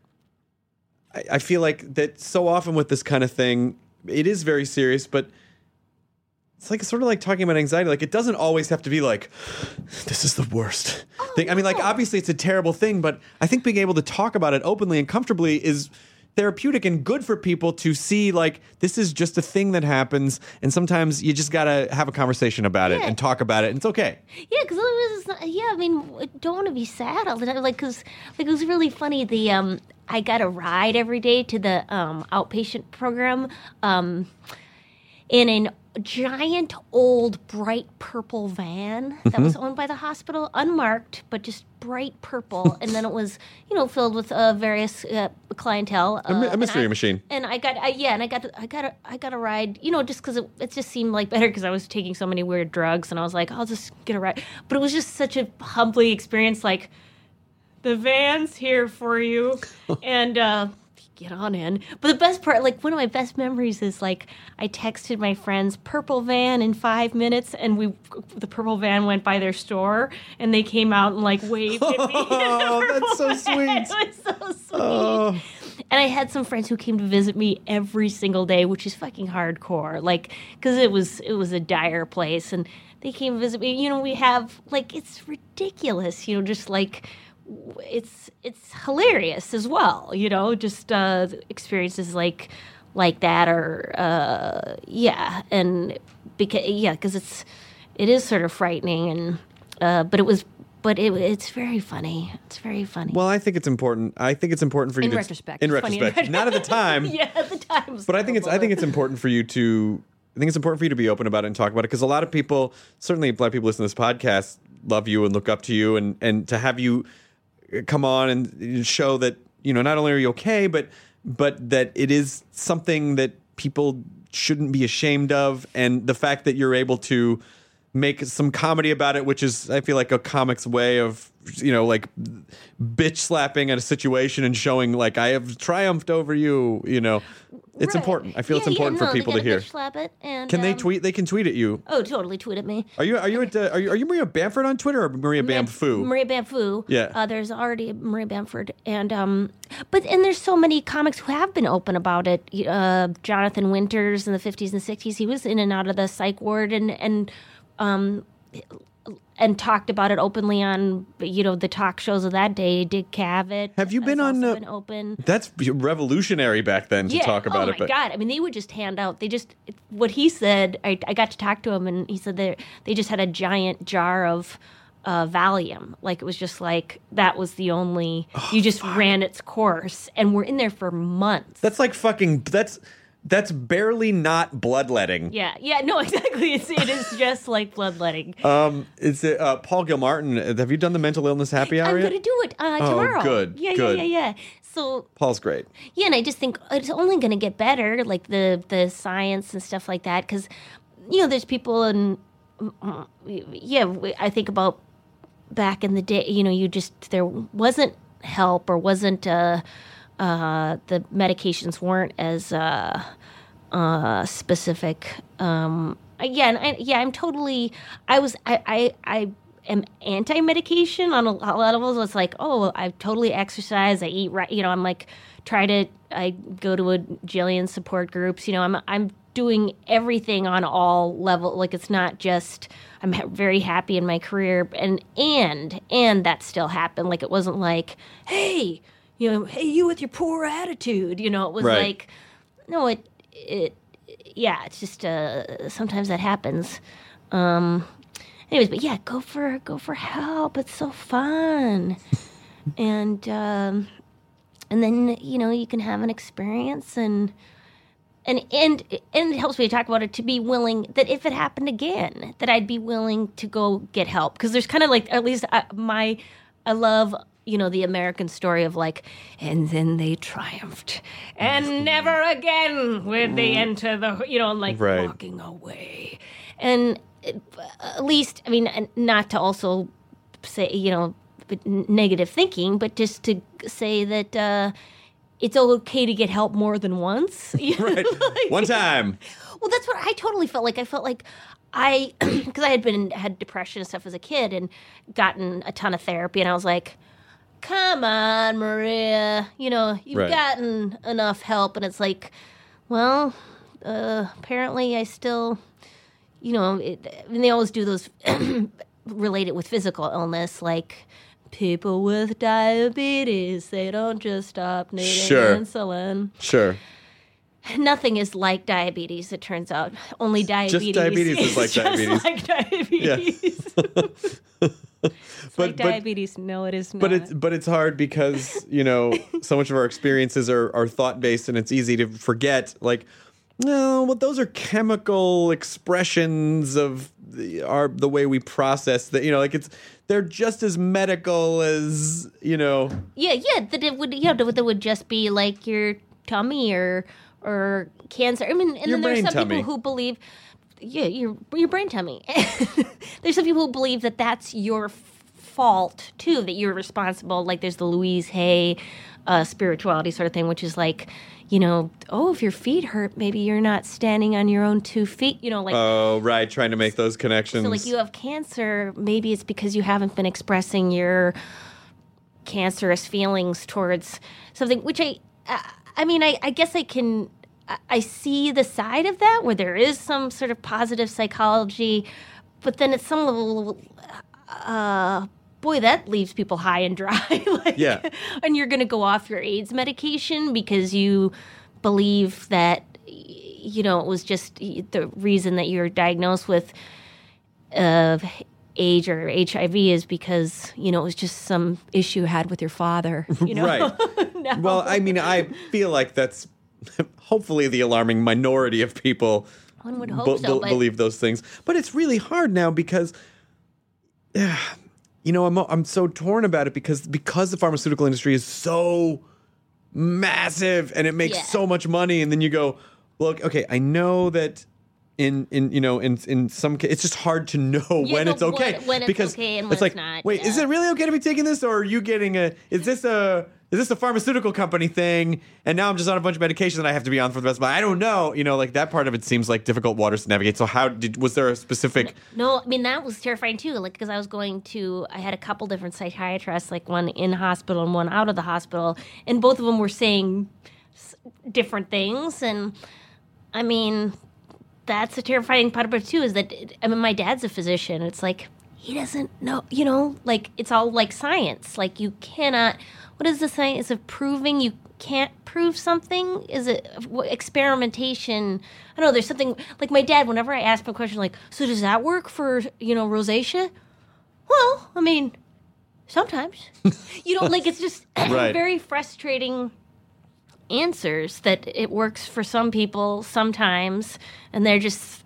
I, I feel like that so often with this kind of thing, it is very serious, but it's like sort of like talking about anxiety. Like it doesn't always have to be like, this is the worst thing. I mean, like obviously it's a terrible thing, but I think being able to talk about it openly and comfortably is therapeutic and good for people to see like this is just a thing that happens, and sometimes you just gotta have a conversation about it Yeah. and talk about it, and it's okay. Yeah, because it's not, yeah, I mean, I don't want to be sad all the time. Like, cause like it was really funny. The um, I got a ride every day to the um outpatient program, um, in an giant old bright purple van that was owned by the hospital, unmarked but just bright purple, and then it was you know filled with uh, various uh, clientele. A mi- uh, a and mystery I- machine. And I got I, yeah, and I got I got a, I got a ride, you know, just because it, it just seemed like better because I was taking so many weird drugs, and I was like, I'll just get a ride. But it was just such a humbling experience, like the van's here for you, and. uh Get on in. But the best part, like one of my best memories is like I texted my friends, purple van in five minutes, and we the purple van went by their store, and they came out and like waved at me. Oh, that's so sweet. It was so sweet. Oh. And I had some friends who came to visit me every single day, which is fucking hardcore. Like, because it was it was a dire place, and they came to visit me. You know, we have like it's ridiculous. You know, just like. It's it's hilarious as well, you know, just uh, experiences like like that, or uh, yeah, and because yeah, because it's it is sort of frightening, and uh, but it was but it, it's very funny. It's very funny. Well, I think it's important. I think it's important for you In to retrospect. In It's funny in retrospect, not at the time. yeah, at the time. was But I think it's I terrible. think it's important for you to I think it's important for you to be open about it and talk about it because a lot of people, certainly a lot of people listening to this podcast, love you and look up to you, and and to have you come on and show that, you know, not only are you okay, but but that it is something that people shouldn't be ashamed of, and the fact that you're able to make some comedy about it, which is, I feel like, a comic's way of, you know, like bitch slapping at a situation and showing like I have triumphed over you. You know, it's Right. important. I feel it's Yeah, important yeah, no, for people they to gotta hear. bitch slap it and, Can they um, tweet? They can tweet at you. Oh, totally tweet at me. Are you are you at uh, are you are you Maria Bamford on Twitter or Maria Bamfoo? Maria Bamfoo. Yeah. Uh, there's already a Maria Bamford, and um, but and there's so many comics who have been open about it. Uh, Jonathan Winters in the fifties and sixties, he was in and out of the psych ward, and and um, and talked about it openly on, you know, the talk shows of that day. Dick Cavett. Have you been has on? also Uh, been open. That's revolutionary back then to Yeah. talk about oh it. my god! I mean, they would just hand out. They just what he said. I, I got to talk to him, and he said that they just had a giant jar of uh, Valium. Like it was just like that was the only. Oh, you just ran its course, and we're in there for months. That's like fucking. That's that's barely not bloodletting. Yeah, yeah, no, exactly. It's it is just like bloodletting. Um, is it uh, Paul Gilmartin? Have you done the mental illness happy hour I'm yet? gonna do it uh, Oh, tomorrow. good, Yeah, good. yeah, yeah, yeah. So Paul's great. yeah, and I just think it's only going to get better, like the the science and stuff like that, because you know, there's people and yeah, I think about back in the day. You know, you just there wasn't help or wasn't uh, uh, the medications weren't as uh, uh, specific. Um, again, I, yeah, I'm totally. I was. I. I. I am anti-medication on a lot of levels. It's like, oh, I totally exercise, I eat right, you know, I'm like, try to, I go to a jillion support groups, you know, I'm, I'm doing everything on all level. Like, it's not just, I'm ha- very happy in my career, and, and, and that still happened. Like, it wasn't like, hey, you know, hey, you with your poor attitude, you know, it was Right. like, no, it, it, yeah, it's just, uh, sometimes that happens. Um, Anyways, but yeah, go for go for help. It's so fun, and um, and then you know you can have an experience, and and and and it helps me to talk about it. To be willing that if it happened again, that I'd be willing to go get help, because there's kind of like, at least I, my I love, you know, the American story of like, and then they triumphed, and never again would they enter the, you know, like Right. walking away, and. At least, I mean, not to also say, you know, negative thinking, but just to say that uh, it's okay to get help more than once. You know? Right. Like- One time. Well, that's what I totally felt like. I felt like I, because I had been, had depression and stuff as a kid and gotten a ton of therapy, and I was like, come on, Maria, you know, you've Right. gotten enough help. And it's like, well, uh, apparently I still... You know, it, I mean, they always do those related with physical illness, like people with diabetes, they don't just stop needing Sure. insulin. Sure. Nothing is like diabetes, it turns out. Only diabetes, diabetes is like just diabetes. like diabetes. It's But- like but- diabetes. No, it is not. But it's but it's hard because, you know, so much of our experiences are, are thought based, and it's easy to forget, like, no, well, those are chemical expressions of the, our the way we process that. You know, like it's they're just as medical as, you know. Yeah, yeah, that it would, yeah, that would, that would just be like your tummy or or cancer. I mean, and Your then there's brain some tummy. people who believe, yeah, your your brain tummy. There's some people who believe that that's your f- fault too, that you're responsible. Like there's the Louise Hay uh, spirituality sort of thing, which is like, you know, oh, if your feet hurt, maybe you're not standing on your own two feet. You know, like. Oh, right, trying to make those connections. So, like, you have cancer, maybe it's because you haven't been expressing your cancerous feelings towards something, which I, I, I mean, I, I guess I can, I, I see the side of that where there is some sort of positive psychology, but then at some level, uh, boy, that leaves people high and dry. Like, Yeah. And you're going to go off your AIDS medication because you believe that, you know, it was just the reason that you're diagnosed with uh, AIDS or H I V is because, you know, it was just some issue you had with your father. You know? Right. No. Well, I mean, I feel like that's hopefully the alarming minority of people One would hope so, but- believe those things. But it's really hard now because, yeah, you know, I'm I'm so torn about it because because the pharmaceutical industry is so massive and it makes Yeah. so much money, and then you go, look, okay, I know that. In, in you know in in some ca- it's just hard to know You when know it's okay what- when it's because okay and when it's like it's not, wait is yeah. it really okay to be taking this, or are you getting a is this a is this a pharmaceutical company thing, and now I'm just on a bunch of medication that I have to be on for the rest of my I don't know, you know, like that part of it seems like difficult waters to navigate. So how did was there a specific No, I mean, that was terrifying too. Like, because I was going to, I had a couple different psychiatrists, like one in hospital and one out of the hospital, and both of them were saying s- different things. And I mean, that's the terrifying part about it too, is that, I mean, my dad's a physician. It's like, he doesn't know, you know, like, it's all like science. Like, you cannot, what is the science of proving you can't prove something? Is it what, experimentation? I don't know, there's something, like my dad, whenever I ask him a question like, so does that work for, you know, rosacea? Well, I mean, sometimes. You know, like, it's just Right. very frustrating answers that it works for some people sometimes, and they're just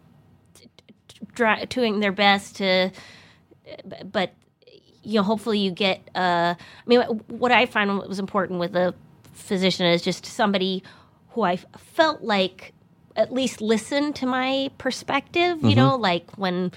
try, doing their best to, but you know, hopefully you get. Uh, I mean, what I find was important with a physician is just somebody who I felt like at least listened to my perspective. You Mhm. know, like when.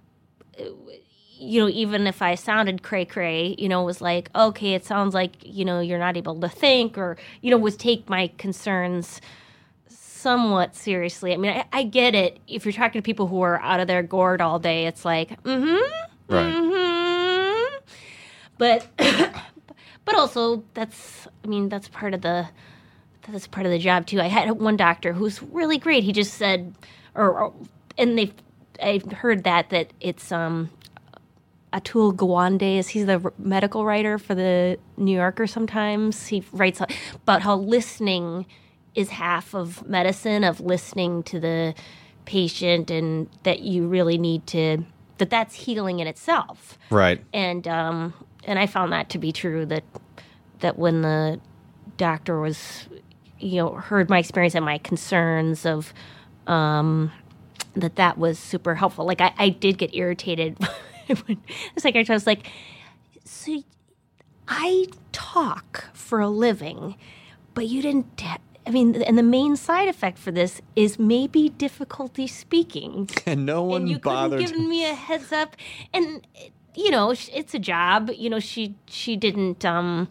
You know, even if I sounded cray cray, you know, was like, okay, it sounds like, you know, you're not able to think, or, you know, was take my concerns somewhat seriously. I mean, I, I get it. If you're talking to people who are out of their gourd all day, it's like, mm-hmm, Right. mm-hmm. But, but also that's, I mean, that's part of the, that's part of the job too. I had one doctor who's really great. He just said, or, or and they, I heard that, that it's, um, Atul Gawande, is he's the r- medical writer for the New Yorker sometimes. He writes about how listening is half of medicine, of listening to the patient, and that you really need to, that that's healing in itself. Right. And um, and I found that to be true, that that when the doctor was, you know, heard my experience and my concerns of, um, that that was super helpful. Like, I, I did get irritated when the psychiatrist was like, so I talk for a living, but you didn't, I mean, and the main side effect for this is maybe difficulty speaking. and no one And you bothered couldn't give me a heads up. And, you know, it's a job. You know, she she didn't, um,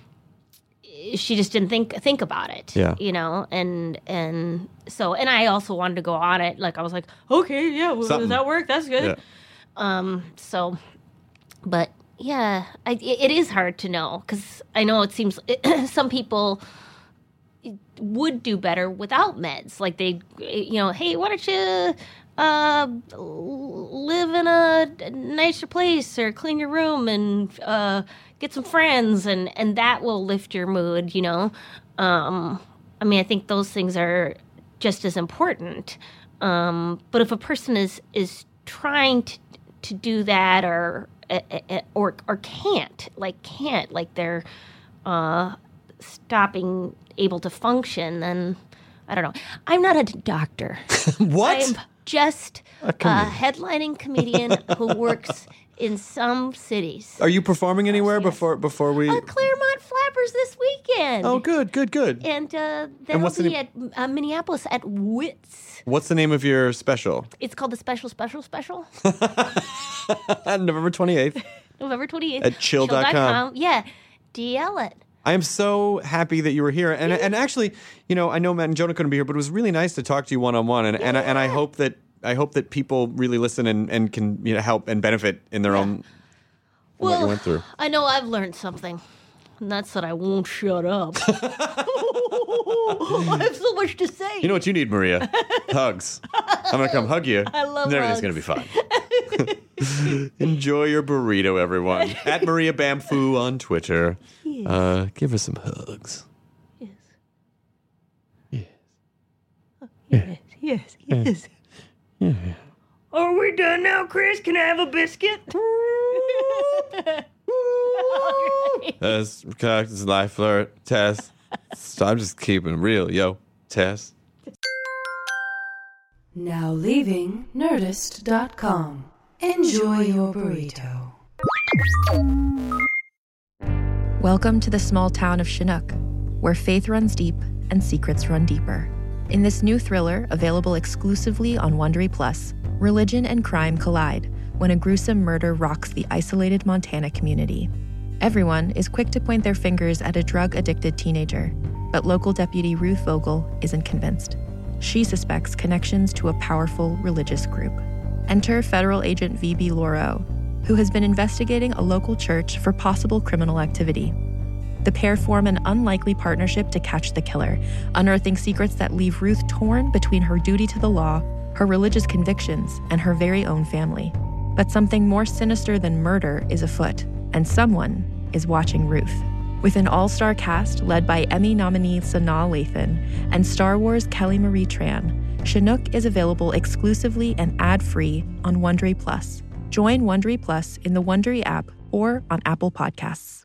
she just didn't think think about it. Yeah. You know, and and so, and I also wanted to go on it. Like, I was like, okay, yeah, well, Something. does that work? That's good. Yeah. Um, so, but yeah, I, it is hard to know, because I know it seems some people would do better without meds. Like, they, you know, hey, why don't you uh, live in a nicer place, or clean your room, and uh, get some friends, and, and that will lift your mood, you know? Um, I mean, I think those things are just as important. Um, but if a person is, is trying to, to do that, or, or, or can't, like can't, like they're uh, stopping able to function, then I don't know. I'm not a doctor. What? I'm just A a, comedian. headlining comedian who works in some cities. Are you performing anywhere before before we Uh, Claremont Flappers this weekend. Oh, good, good, good. And uh, that'll what's the be name- at uh, Minneapolis at Wits. What's the name of your special? It's called the Special Special Special. November twenty-eighth. November twenty-eighth. At chill dot com. Yeah. D L it. I am so happy that you were here, and and actually, you know, I know Matt and Jonah couldn't be here, but it was really nice to talk to you one on one, and and I, and I hope that I hope that people really listen and, and can, you know, help and benefit in their own from what you went through. I know I've learned something, and that's that I won't shut up. I have so much to say. You know what you need, Maria? Hugs. I'm gonna come hug you. I love and everything's gonna be fine. Enjoy your burrito, everyone. At Maria Bamfoo on Twitter. Yes. Uh, give us some hugs. Yes. Yes. Yes, yes, yes. Yeah. Are we done now, Chris? Can I have a biscuit? Tess, cactus, life flirt, Tess. So I'm just keeping it real, yo, Tess. Now leaving Nerdist dot com. Enjoy your burrito. Welcome to the small town of Chinook, where faith runs deep and secrets run deeper. In this new thriller, available exclusively on Wondery Plus, religion and crime collide when a gruesome murder rocks the isolated Montana community. Everyone is quick to point their fingers at a drug-addicted teenager, but local deputy Ruth Vogel isn't convinced. She suspects connections to a powerful religious group. Enter federal agent V B Lauro, who has been investigating a local church for possible criminal activity. The pair form an unlikely partnership to catch the killer, unearthing secrets that leave Ruth torn between her duty to the law, her religious convictions, and her very own family. But something more sinister than murder is afoot, and someone is watching Ruth. With an all-star cast led by Emmy nominee Sanaa Lathan and Star Wars Kelly Marie Tran, Chinook is available exclusively and ad-free on Wondery Plus. Join Wondery Plus in the Wondery app or on Apple Podcasts.